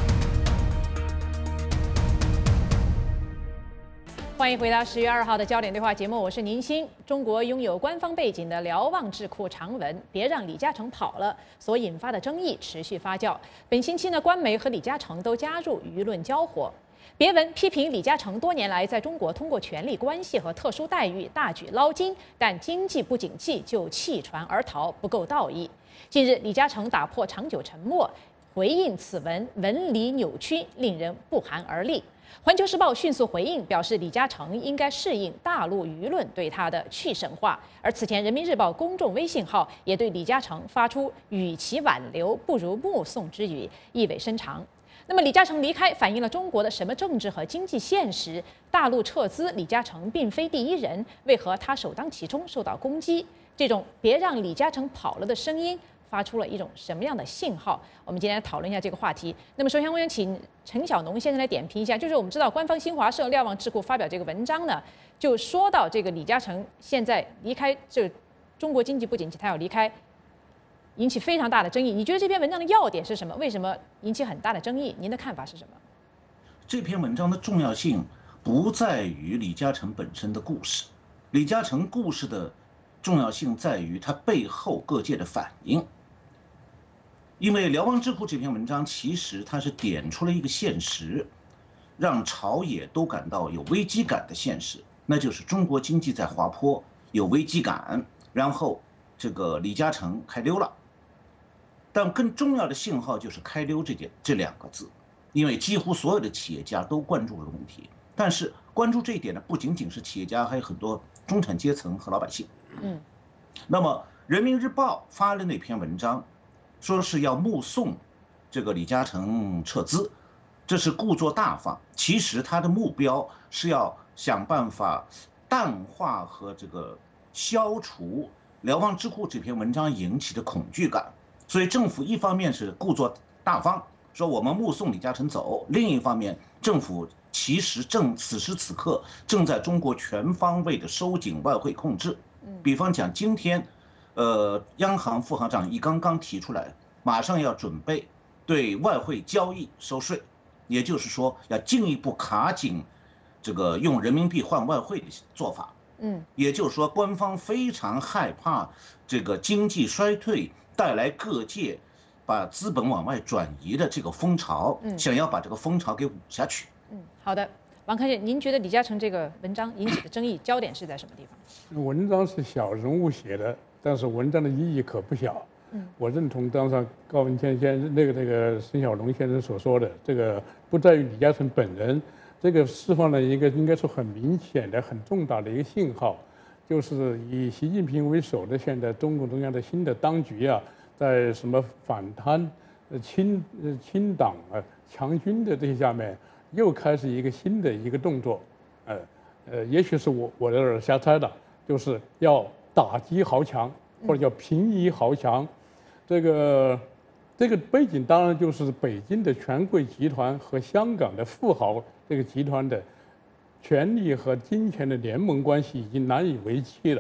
欢迎回到10月2号的焦点对话节目，我是宁鑫。中国拥有官方背景的瞭望智库长文“别让李嘉诚跑了”所引发的争议持续发酵。本星期呢，官媒和李嘉诚都加入舆论交火。别文批评李嘉诚多年来在中国通过权力关系和特殊待遇大举捞金，但经济不景气就弃船而逃，不够道义。近日，李嘉诚打破长久沉默，回应此文文理扭曲，令人不寒而栗。环球时报迅速回应，表示李嘉诚应该适应大陆舆论对他的去神化。而此前，人民日报公众微信号也对李嘉诚发出“与其挽留，不如目送”之语，意味深长。那么，李嘉诚离开反映了中国的什么政治和经济现实？大陆撤资，李嘉诚并非第一人，为何他首当其冲受到攻击？这种“别让李嘉诚跑了”的声音发出了一种什么样的信号？我们今天来讨论一下这个话题。那么，首先我想请陈晓农先生来点评一下，就是我们知道官方新华社瞭望智库发表这个文章呢，就说到这个李嘉诚现在离开这中国经济不景气，他要离开，引起非常大的争议。你觉得这篇文章的要点是什么？为什么引起很大的争议？您的看法是什么？ 这篇文章的重要性不在于李嘉诚本身的故事，李嘉诚故事的重要性在于它背后各界的反应。因为瞭望智库这篇文章其实它是点出了一个现实，让朝野都感到有危机感的现实，那就是中国经济在滑坡，有危机感，然后这个李嘉诚开溜了。但更重要的信号就是开溜这2个字，因为几乎所有的企业家都关注了问题，但是关注这一点呢，不仅仅是企业家，还有很多中产阶层和老百姓。那么人民日报发了那篇文章，说是要目送这个李嘉诚撤资，这是故作大方。其实他的目标是要想办法淡化和这个消除瞭望智库这篇文章引起的恐惧感。所以政府一方面是故作大方，说我们目送李嘉诚走；另一方面，政府其实此时此刻正在中国全方位的收紧外汇控制。比方讲，今天央行副行长易纲刚提出来，马上要准备对外汇交易收税，也就是说要进一步卡紧这个用人民币换外汇的做法。也就是说，官方非常害怕这个经济衰退带来各界把资本往外转移的这个风潮，想要把这个风潮给捂下去。 好的，王康健，您觉得李嘉诚这个文章引起的争议焦点是在什么地方？ 文章是小人物写的，但是文章的意义可不小。我认同当上高文谦先生那个沈小龙先生所说的，这个不在于李嘉诚本人，这个释放了一个应该说很明显的、很重大的一个信号，就是以习近平为首的现在中共中央的新的当局啊，在什么反贪、清党强军的这些下面，又开始一个新的一个动作，也许是我在这儿瞎猜的，就是要打击豪强或者叫平移豪强，这个背景当然就是北京的权贵集团和香港的富豪这个集团的权力和金钱的联盟关系已经难以为继了。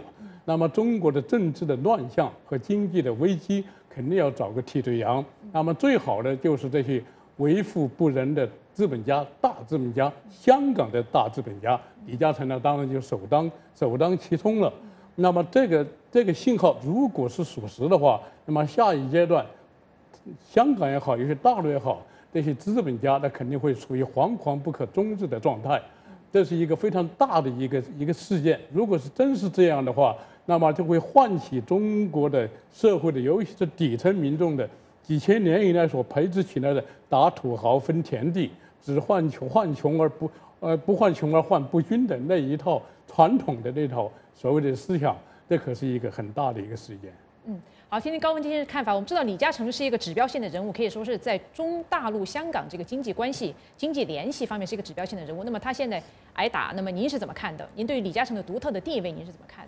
那么中国的政治的乱象和经济的危机肯定要找个替罪羊。那么最好的就是这些为富不仁的资本家、大资本家，香港的大资本家，李嘉诚呢，当然就首当其冲了。那么这个信号如果是属实的话，那么下一阶段，香港也好，有些大陆也好，这些资本家那肯定会处于惶惶不可终日的状态。这是一个非常大的一个事件。如果是真是这样的话，那么就会唤起中国的社会的，尤其是底层民众的几千年以来所培植起来的打土豪分田地，只换穷而不换穷而换不均的那一套传统的那套所谓的思想，这可是一个很大的一个事件。 好，听听高文先生的看法。我们知道李嘉诚是一个指标性的人物，可以说是在中大陆、香港这个经济关系、经济联系方面是一个指标性的人物。那么他现在挨打，那么您是怎么看的？您对于李嘉诚的独特的地位，您是怎么看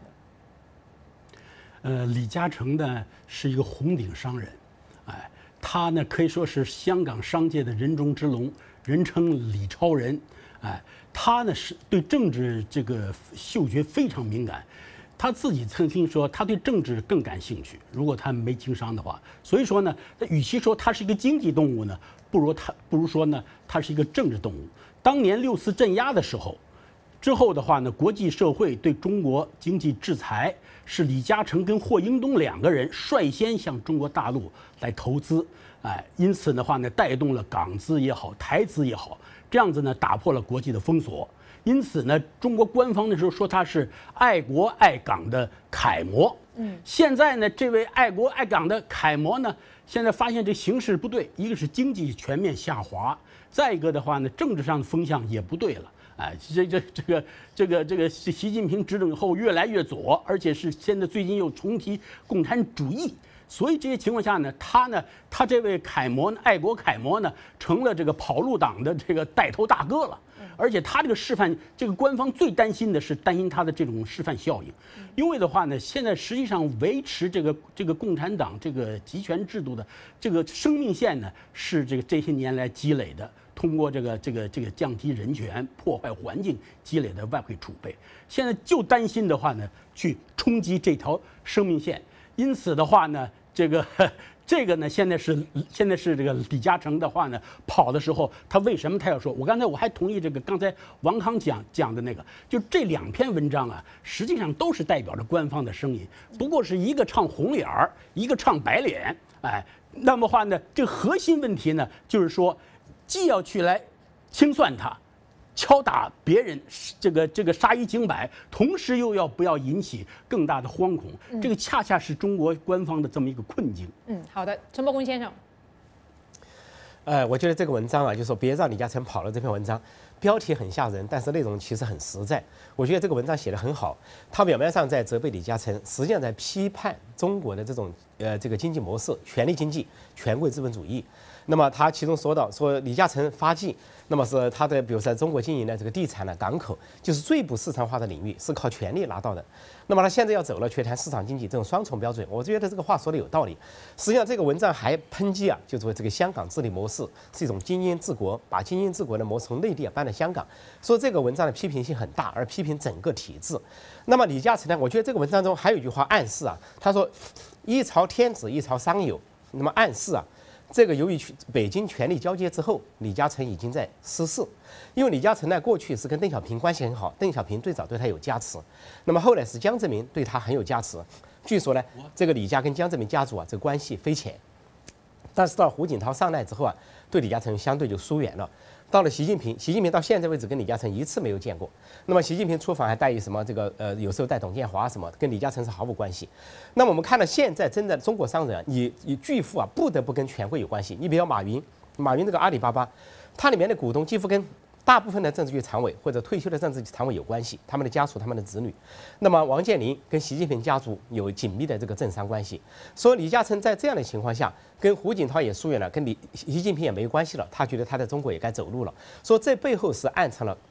的？ 李嘉诚呢是一个红顶商人，他呢可以说是香港商界的人中之龙，人称李超人，他呢是对政治这个嗅觉非常敏感。他自己曾经说，他对政治更感兴趣。如果他没经商的话，所以说呢，与其说他是一个经济动物呢，不如说呢，他是一个政治动物。当年6次镇压的时候，之后的话呢，国际社会对中国经济制裁，是李嘉诚跟霍英东2个人率先向中国大陆来投资，因此的话呢，带动了港资也好，台资也好，这样子呢，打破了国际的封锁。因此呢，中国官方的时候说他是爱国爱港的楷模。现在呢，这位爱国爱港的楷模呢，现在发现这形势不对，一个是经济全面下滑，再一个的话呢，政治上的风向也不对了。这个习近平执政以后越来越左，而且是现在最近又重提共产主义。所以这些情况下呢，他这位楷模呢，爱国楷模呢，成了这个跑路党的这个带头大哥了。而且他这个示范，这个官方最担心的是担心他的这种示范效应，因为的话呢，现在实际上维持这个共产党这个集权制度的这个生命线呢，是这些年来积累的，通过这个降低人权、破坏环境积累的外汇储备，现在就担心的话呢，去冲击这条生命线。因此的话呢，这个呢，现在是这个李嘉诚的话呢，跑的时候，他为什么他要说？我还同意这个刚才王康讲的那个，就这2篇文章啊，实际上都是代表着官方的声音，不过是一个唱红脸儿，一个唱白脸，那么话呢，这核心问题呢，就是说，既要去来清算他，敲打别人，这个杀一儆百，同时又不要引起更大的惶恐，这个恰恰是中国官方的这么一个困境。 好的，陈伯公先生。 我觉得这个文章啊，就说别让李嘉诚跑了这篇文章，标题很吓人，但是内容其实很实在。我觉得这个文章写得很好，他表面上在责备李嘉诚，实际上在批判中国的这种这个经济模式，权力经济、权贵资本主义。那么他其中说到，说李嘉诚发迹，那么是他的，比如在中国经营的这个地产呢、港口，就是最不市场化的领域，是靠权力拿到的。那么他现在要走了，却谈市场经济这种双重标准，我觉得这个话说的有道理。实际上这个文章还抨击啊，就是说这个香港治理模式是一种精英治国，把精英治国的模式从内地搬到香港，说这个文章的批评性很大，而批评整个体制。那么李嘉诚呢，我觉得这个文章中还有一句话暗示啊，他说一朝天子一朝商友，那么暗示啊，这个由于北京权力交接之后，李嘉诚已经在失势。因为李嘉诚呢，过去是跟邓小平关系很好，邓小平最早对他有加持，那么后来是江泽民对他很有加持。据说呢，这个李家跟江泽民家族啊，这个关系匪浅。但是到胡锦涛上台之后啊，对李嘉诚相对就疏远了。到了习近平到现在为止跟李嘉诚一次没有见过。那么习近平出访还带什么这个有时候带董建华什么，跟李嘉诚是毫无关系。那么我们看到现在真的中国商人，你巨富啊，不得不跟权贵有关系。你比如马云这个阿里巴巴，它里面的股东几乎跟大部分的政治局常委或者退休的政治局常委有关系，他们的家属、他们的子女。那么王健林跟习近平家族有紧密的这个政商关系，所以李嘉诚在这样的情况下，跟胡锦涛也疏远了，跟习近平也没关系了，他觉得他在中国也该走路了。说这背后是暗藏了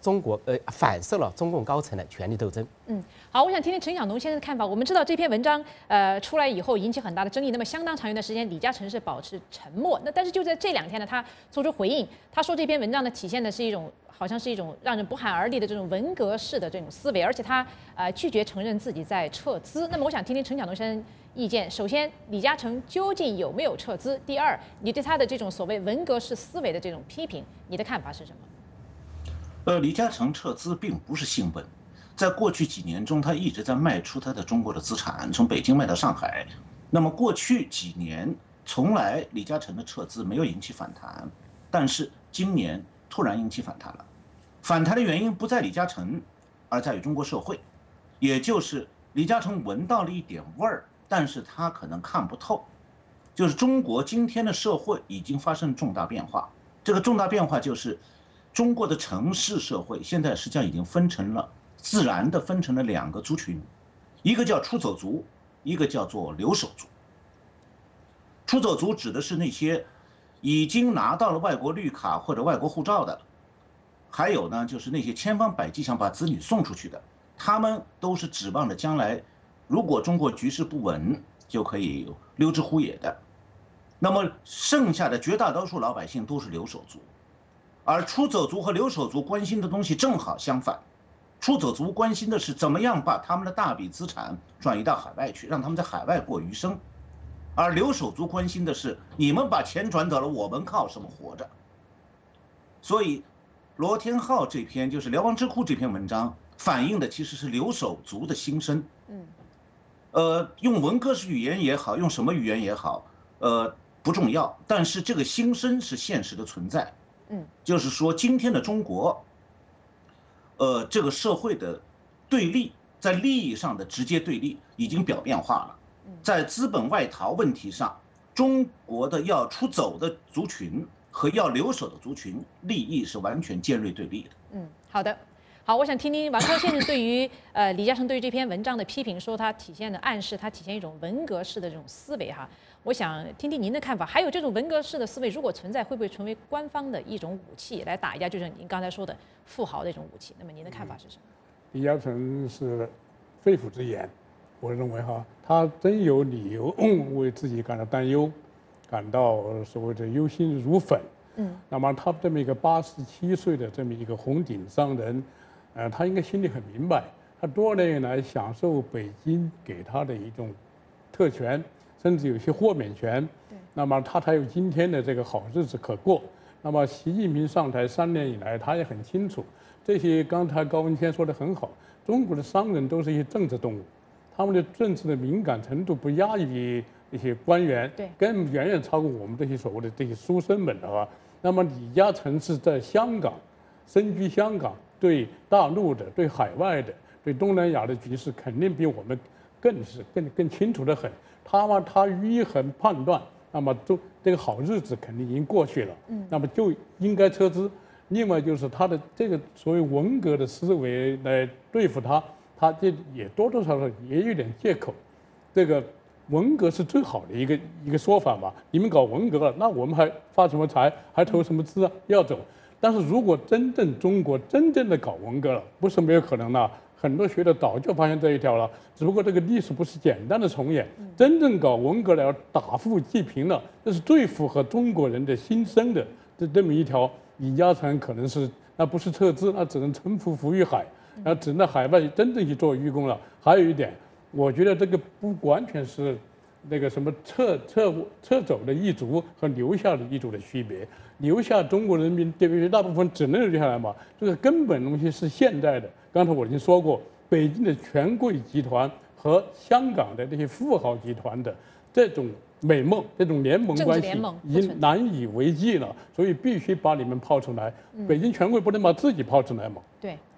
反射了中共高层的权力斗争。 好，我想听听陈晓农先生的看法。我们知道这篇文章出来以后引起很大的争议，那么相当长一段时间李嘉诚是保持沉默。但是就在这2天呢，他做出回应，他说这篇文章呢体现的是一种好像是一种让人不寒而栗的这种文革式的这种思维，而且他拒绝承认自己在撤资。那么我想听听陈晓农先生意见。首先，李嘉诚究竟有没有撤资？第二，你对他的这种所谓文革式思维的这种批评，你的看法是什么？ 李嘉诚撤资并不是性本，在过去几年中，他一直在卖出他的中国的资产，从北京卖到上海。那么过去几年，从来李嘉诚的撤资没有引起反弹，但是今年突然引起反弹了。反弹的原因不在李嘉诚，而在于中国社会，也就是李嘉诚闻到了一点味儿，但是他可能看不透，就是中国今天的社会已经发生重大变化。这个重大变化就是中国的城市社会现在实际上已经自然的分成了2个族群，一个叫出走族，一个叫做留守族。出走族指的是那些已经拿到了外国绿卡或者外国护照的，还有呢就是那些千方百计想把子女送出去的，他们都是指望着将来如果中国局势不稳就可以溜之乎野的。那么剩下的绝大多数老百姓都是留守族，而出走族和留守族关心的东西正好相反。出走族关心的是怎么样把他们的大笔资产转移到海外去，让他们在海外过余生，而留守族关心的是你们把钱转走了，我们靠什么活着？所以罗天浩这篇就是瞭望智库这篇文章反映的其实是留守族的心声。用文革式语言也好，用什么语言也好，不重要，但是这个心声是现实的存在。就是说今天的中国这个社会的对立，在利益上的直接对立已经表面化了。在资本外逃问题上，中国的要出走的族群和要留守的族群利益是完全尖锐对立的。 好的，好，我想听听王涛先生对于李嘉诚对于这篇文章的批评，说他体现的暗示，他体现一种文革式的这种思维哈。我想听听您的看法，还有这种文革式的思维如果存在，会不会成为官方的一种武器来打压，就是您刚才说的富豪的一种武器？那么您的看法是什么？ 李嘉诚是肺腑之言，我认为哈，他真有理由为自己感到担忧，感到所谓的忧心如焚。那么他这么一个87岁的这么一个红顶商人，他应该心里很明白，他多年以来享受北京给他的一种特权，甚至有些豁免权，那么他才有今天的这个好日子可过。那么习近平上台3年以来，他也很清楚，这些刚才高文谦说的很好，中国的商人都是一些政治动物，他们的政治的敏感程度不亚于一些官员，更远远超过我们这些所谓的这些书生们的话。那么李嘉诚是在香港，身居香港，对大陆的、对海外的、对东南亚的局势，肯定比我们更清楚得很。他予以很判断，那么这个好日子肯定已经过去了，那么就应该撤资。另外就是他的这个所谓文革的思维来对付他这也多多少少也有点借口。这个文革是最好的一个说法嘛，你们搞文革了，那我们还发什么财，还投什么资啊？要走。但是如果中国真正的搞文革了，不是没有可能的，很多学者早就发现这一条了，只不过这个历史不是简单的重演。真正搞文革了，要打富济贫了，这是最符合中国人的心声的这么一条。李嘉诚可能是那不是撤资，那只能沉浮于海，那只能海外真正去做愚公了。还有一点，我觉得这个不完全是那个什么撤走的一族和留下的一族的区别。留下中国人民绝大部分只能留下来嘛，这个根本东西是现在的。刚才我已经说过，北京的权贵集团和香港的这些富豪集团的这种美梦，这种联盟关系已经难以为继了，所以必须把你们抛出来。北京权贵不能把自己抛出来嘛。 对。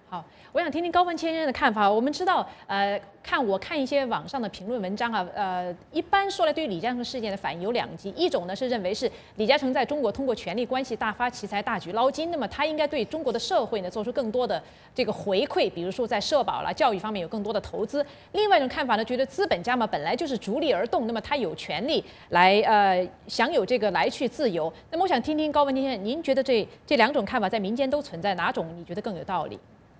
好，我想听听高文先生的看法。我们知道，看一些网上的评论文章啊，一般说来，对于李嘉诚事件的反应有两极，一种呢是认为是李嘉诚在中国通过权力关系大发奇财、大举捞金，那么他应该对中国的社会呢做出更多的这个回馈，比如说在社保啦、教育方面有更多的投资。另外一种看法呢，觉得资本家嘛本来就是逐利而动，那么他有权利来享有这个来去自由。那么我想听听高文先生，您觉得这两种看法在民间都存在，哪种你觉得更有道理？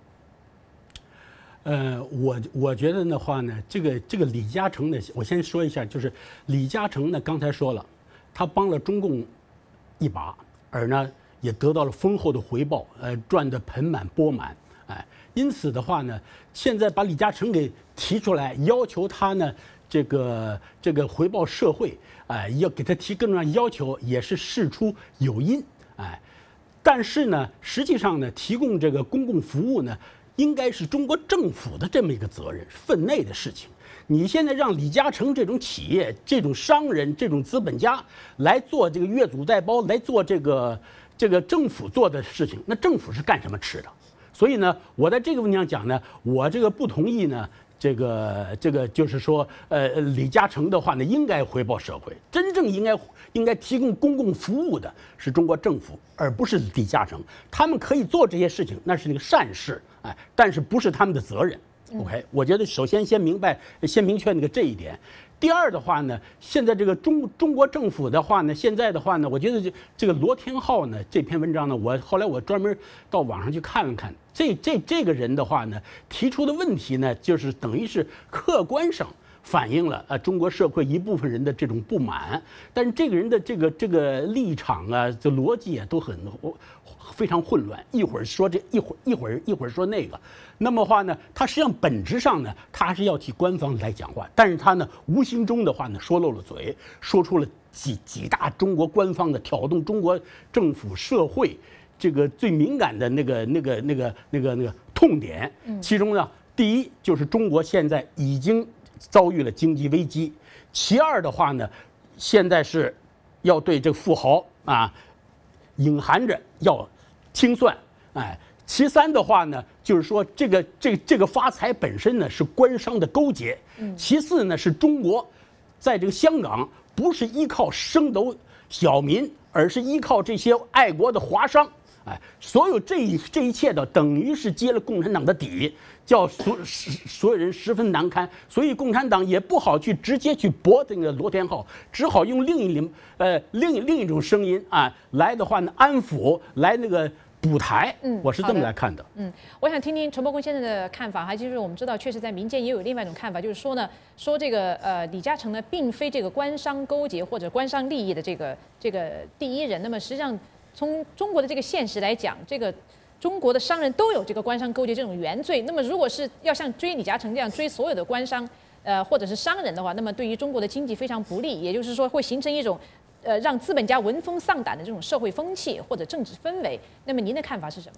我觉得的话呢，这个李嘉诚呢，我先说一下，就是李嘉诚呢，刚才说了，他帮了中共一把，而呢也得到了丰厚的回报，赚得盆满钵满，因此的话呢，现在把李嘉诚给提出来，要求他呢，这个回报社会，要给他提更重要要求，也是事出有因，但是呢，实际上呢，提供这个公共服务呢，应该是中国政府的这么一个责任，分内的事情。你现在让李嘉诚这种企业、这种商人、这种资本家来做这个越俎代庖，来做这个政府做的事情，那政府是干什么吃的？所以呢，我在这个问题上讲呢，我这个不同意呢。这个就是说，李嘉诚的话呢，应该回报社会，真正应该提供公共服务的是中国政府，而不是李嘉诚。他们可以做这些事情，那是那个善事，但是不是他们的责任。OK， 我觉得首先先明确那个这一点。第二的话呢，现在这个中国政府的话呢，现在的话呢，我觉得这个罗天浩呢这篇文章呢，后来我专门到网上去看了看，这个人的话呢，提出的问题呢，就是等于是客观上反映了中国社会一部分人的这种不满，但是这个人的这个立场啊，这逻辑啊都非常混乱，一会儿说这，一会儿说那个。那么话呢，他实际上本质上呢，他还是要替官方来讲话，但是他呢，无形中的话呢，说漏了嘴，说出了几大中国官方的挑动中国政府社会这个最敏感的那个痛点。其中呢，第一就是中国现在已经遭遇了经济危机，其二的话呢，现在是要对这个富豪隐含着要清算，其三的话呢，就是说这个发财本身呢是官商的勾结，其四呢是中国在这个香港不是依靠升斗小民，而是依靠这些爱国的华商，所有这一切的等于是接了共产党的底，叫所有人十分难堪，所以共产党也不好去直接去驳这个罗天浩，只好用另一种声音来的话呢安抚，来那个补台。我是这么来看的。 我想听听陈伯坤先生的看法，还就是我们知道，确实在民间也有另外一种看法，就是说呢，这个李嘉诚呢，并非这个官商勾结或者官商利益的这个第一人。那么实际上，从中国的这个现实来讲，这个中国的商人都有这个官商勾结这种原罪。那么如果是要像追李嘉诚这样追所有的官商或者是商人的话，那么对于中国的经济非常不利，也就是说会形成一种让资本家闻风丧胆的这种社会风气或者政治氛围。那么您的看法是什么？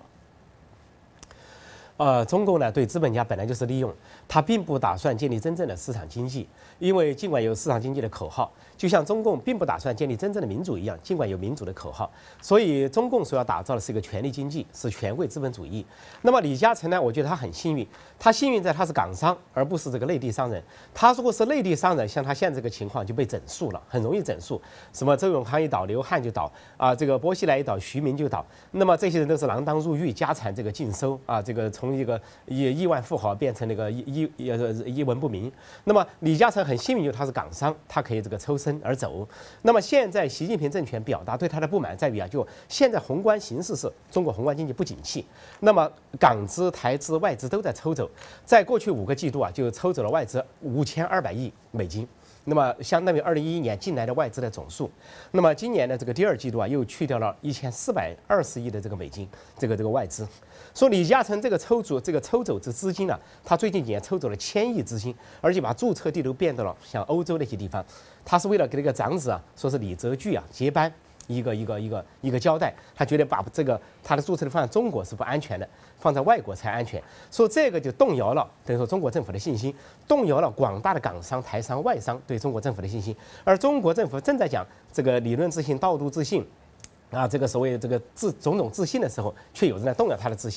中共呢对资本家本来就是利用，他并不打算建立真正的市场经济，因为尽管有市场经济的口号，就像中共并不打算建立真正的民主一样，尽管有民主的口号，所以中共所要打造的是一个权力经济，是权贵资本主义。那么李嘉诚呢，我觉得他很幸运，他幸运在他是港商，而不是这个内地商人。他如果是内地商人，像他现在这个情况就被整肃了，很容易整肃。什么周永康一倒，刘汉就倒这个薄熙来一倒，徐明就倒。那么这些人都是锒铛入狱，家产这个尽收这个从一个亿万富豪变成那个一文不名。那么李嘉诚很幸运，就是他是港商，他可以这个抽身而走。那么现在习近平政权表达对他的不满在于就现在宏观形势是中国宏观经济不景气，那么港资、台资、外资都在抽走，在过去5个季度就抽走了外资5200亿美金。那么相当于2011年进来的外资的总数。那么今年的这个第2季度又去掉了1420亿的这个美金，这个外资。说李嘉诚这个抽走之资金他最近几年抽走了1000亿资金，而且把注册地都变到了像欧洲那些地方。他是为了给那个长子说是李泽钜接班一个交代，他觉得把他的注册地放在中国是不安全的，放在外国才安全。说这个就动摇了等于说中国政府的信心，动摇了广大的港商、台商、外商对中国政府的信心。而中国政府正在讲这个理论自信、道路自信这个所谓这个种种自信的时候，却有人来动摇他的自信。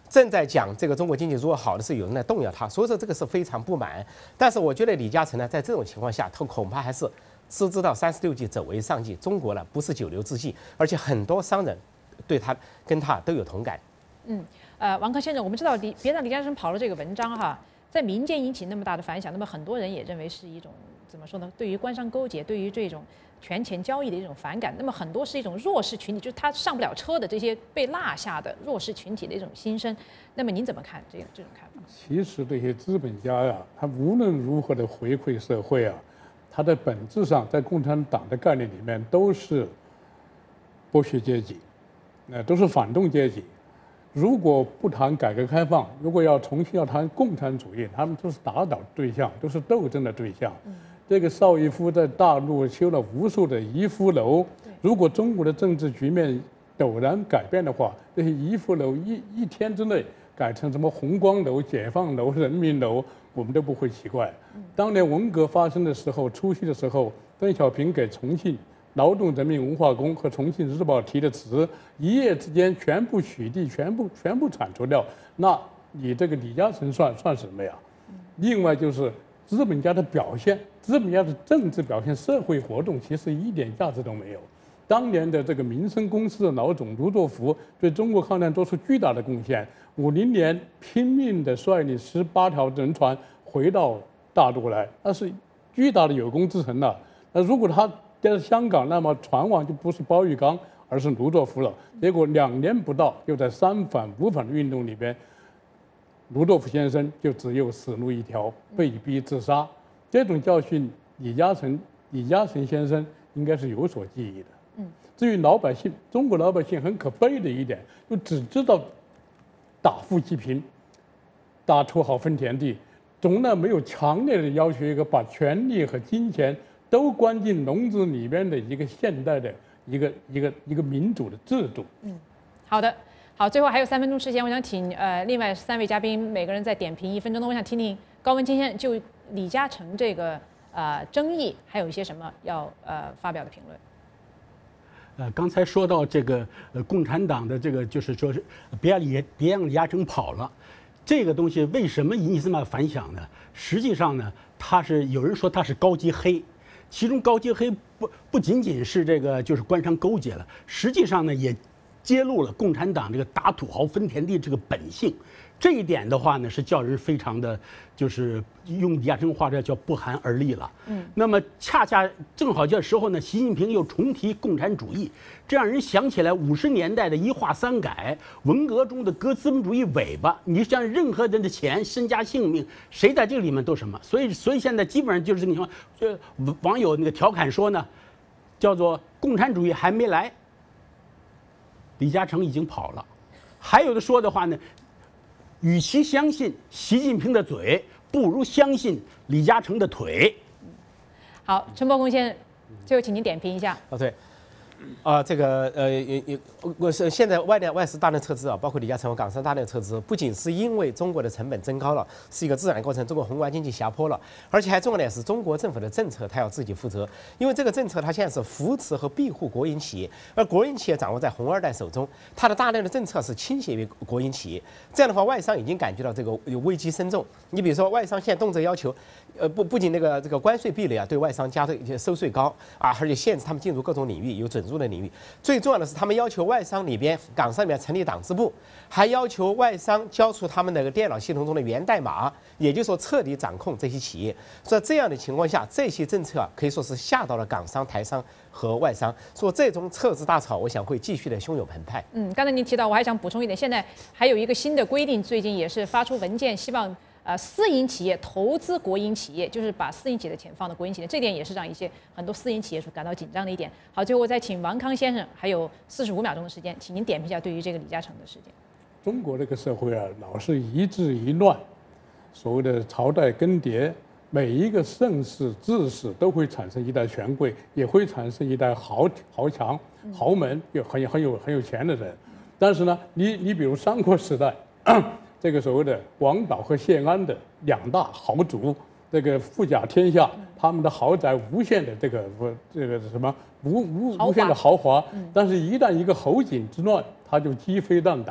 正在讲这个中国经济如果好的时候，有人来动摇它，所以说这个是非常不满。但是我觉得李嘉诚呢，在这种情况下，他恐怕还是知道36计走为上计，中国呢不是久留之计，而且很多商人对他跟他都有同感。 王康先生，我们知道别让李嘉诚跑了这个文章哈，在民间引起那么大的反响，那么很多人也认为是一种怎么说呢？对于官商勾结，对于这种权钱交易的一种反感，那么很多是一种弱势群体，就是他上不了车的这些被落下的弱势群体的一种心声。那么您怎么看这种看法？ 其实这些资本家呀，他无论如何的回馈社会啊，他的本质上在共产党的概念里面都是剥削阶级，都是反动阶级。如果不谈改革开放，如果要重新要谈共产主义，他们都是打倒对象，都是斗争的对象。这个邵逸夫在大陆修了无数的逸夫楼，如果中国的政治局面陡然改变的话，这些逸夫楼一天之内改成什么红光楼、解放楼、人民楼，我们都不会奇怪。当年文革发生的时候，初期的时候，邓小平给重庆劳动人民文化宫和重庆日报提的词，一夜之间全部取缔，全部铲除掉。那你这个李嘉诚算什么呀？另外就是资本家的表现，资本家的政治表现、社会活动，其实一点价值都没有。当年的这个民生公司的老总卢作孚对中国抗战做出巨大的贡献，50年拼命地率领18条轮船回到大陆来，那是巨大的有功之臣了。那如果他在香港，那么船王就不是包玉刚，而是卢作孚了。结果2年不到，就在3反5反的运动里边，卢作孚先生就只有死路一条，被逼自杀。这种教训，李嘉诚先生应该是有所记忆的。至于老百姓，中国老百姓很可悲的一点，就只知道打富济贫，打土豪分田地，从来没有强烈的要求一个把权力和金钱都关进笼子里边的一个现代的一个民主的制度。 好的，好，最后还有3分钟时间，我想请另外3位嘉宾每个人再点评1分钟的，我想听听高文清先生就李嘉诚这个争议还有一些什么要发表的评论。 刚才说到这个共产党的这个，就是说是别让李嘉诚跑了，这个东西为什么引起这么反响呢？实际上呢，他是有人说他是高级黑，其中高级黑不仅仅是这个就是官商勾结了，实际上呢也揭露了共产党这个打土豪分田地这个本性。这一点的话呢，是叫人非常的，就是用李嘉诚话叫不寒而栗了。那么恰恰正好这时候呢，习近平又重提共产主义，这让人想起来50年代的一化三改，文革中的割资本主义尾巴。你像任何人的钱、身家性命，谁在这里面都什么？所以现在基本上就是这个情况。网友那个调侃说呢，叫做共产主义还没来，李嘉诚已经跑了。还有的说的话呢，与其相信习近平的嘴，不如相信李嘉诚的腿。 好，陈伯公先生，最后请您点评一下。 对。这个我是现在外事大量撤资啊，包括李嘉诚和港商大量撤资，不仅是因为中国的成本增高了，是一个自然过程，中国宏观经济下坡了，而且还重要的是中国政府的政策它要自己负责，因为这个政策它现在是扶持和庇护国营企业，而国营企业掌握在红二代手中，它的大量的政策是倾斜于国营企业，这样的话外商已经感觉到这个危机深重。你比如说外商现在动辄要求，不仅这个关税壁垒啊对外商加的收税高啊，而且限制他们进入各种领域，有准入的领域。最重要的是，他们要求外商里边港商里面成立党支部，还要求外商交出他们那个电脑系统中的源代码，也就是说彻底掌控这些企业。在这样的情况下，这些政策可以说是吓到了港商、台商和外商。说这种撤资大潮，我想会继续的汹涌澎湃。 刚才您提到，我还想补充一点，现在还有一个新的规定，最近也是发出文件，希望私营企业投资国营企业，就是把私营企业的钱放到国营企业，这点也是让很多私营企业所感到紧张的一点。好，最后我再请王康先生，还有45秒钟的时间，请您点评一下对于这个李嘉诚的事件。 中国这个社会啊，老是一治一乱，所谓的朝代更迭，每一个盛世、治世都会产生一代权贵，也会产生一代豪强、豪门，很有钱的人。但是呢，你比如三国时代。这个所谓的广岛和谢安的2大豪族，这个富甲天下，他们的豪宅无限的这个什么无限的豪华，但是一旦一个侯景之乱，他就鸡飞蛋打。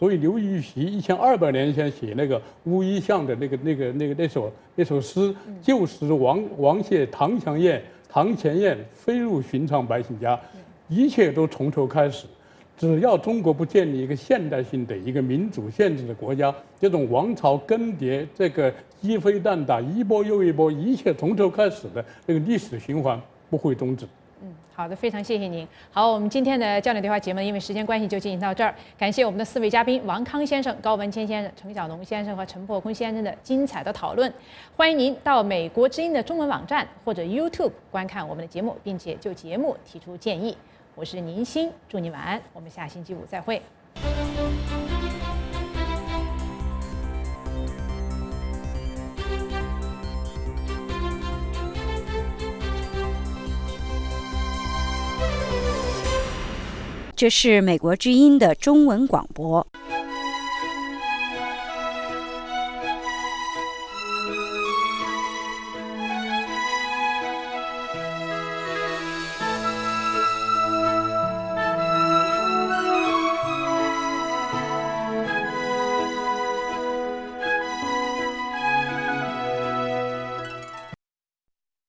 所以刘禹锡1200年前写那个《乌衣巷》的那首诗，就是王谢堂前燕，飞入寻常百姓家，一切都从头开始。只要中国不建立一个现代性的一个民主宪制的国家，这种王朝更迭、这个鸡飞蛋打、一波又一波，一切从头开始的这个历史循环不会终止。 好的，非常谢谢您。好，我们今天的焦点对话节目因为时间关系就进行到这儿，感谢我们的4位嘉宾王康先生、高文谦先生、陈小农先生和陈破坤先生的精彩的讨论。欢迎您到美国之音的中文网站或者 YouTube 观看我们的节目，并且就节目提出建议。我是宁欣，祝你晚安，我们下星期5再会。 这是美国之音的中文广播。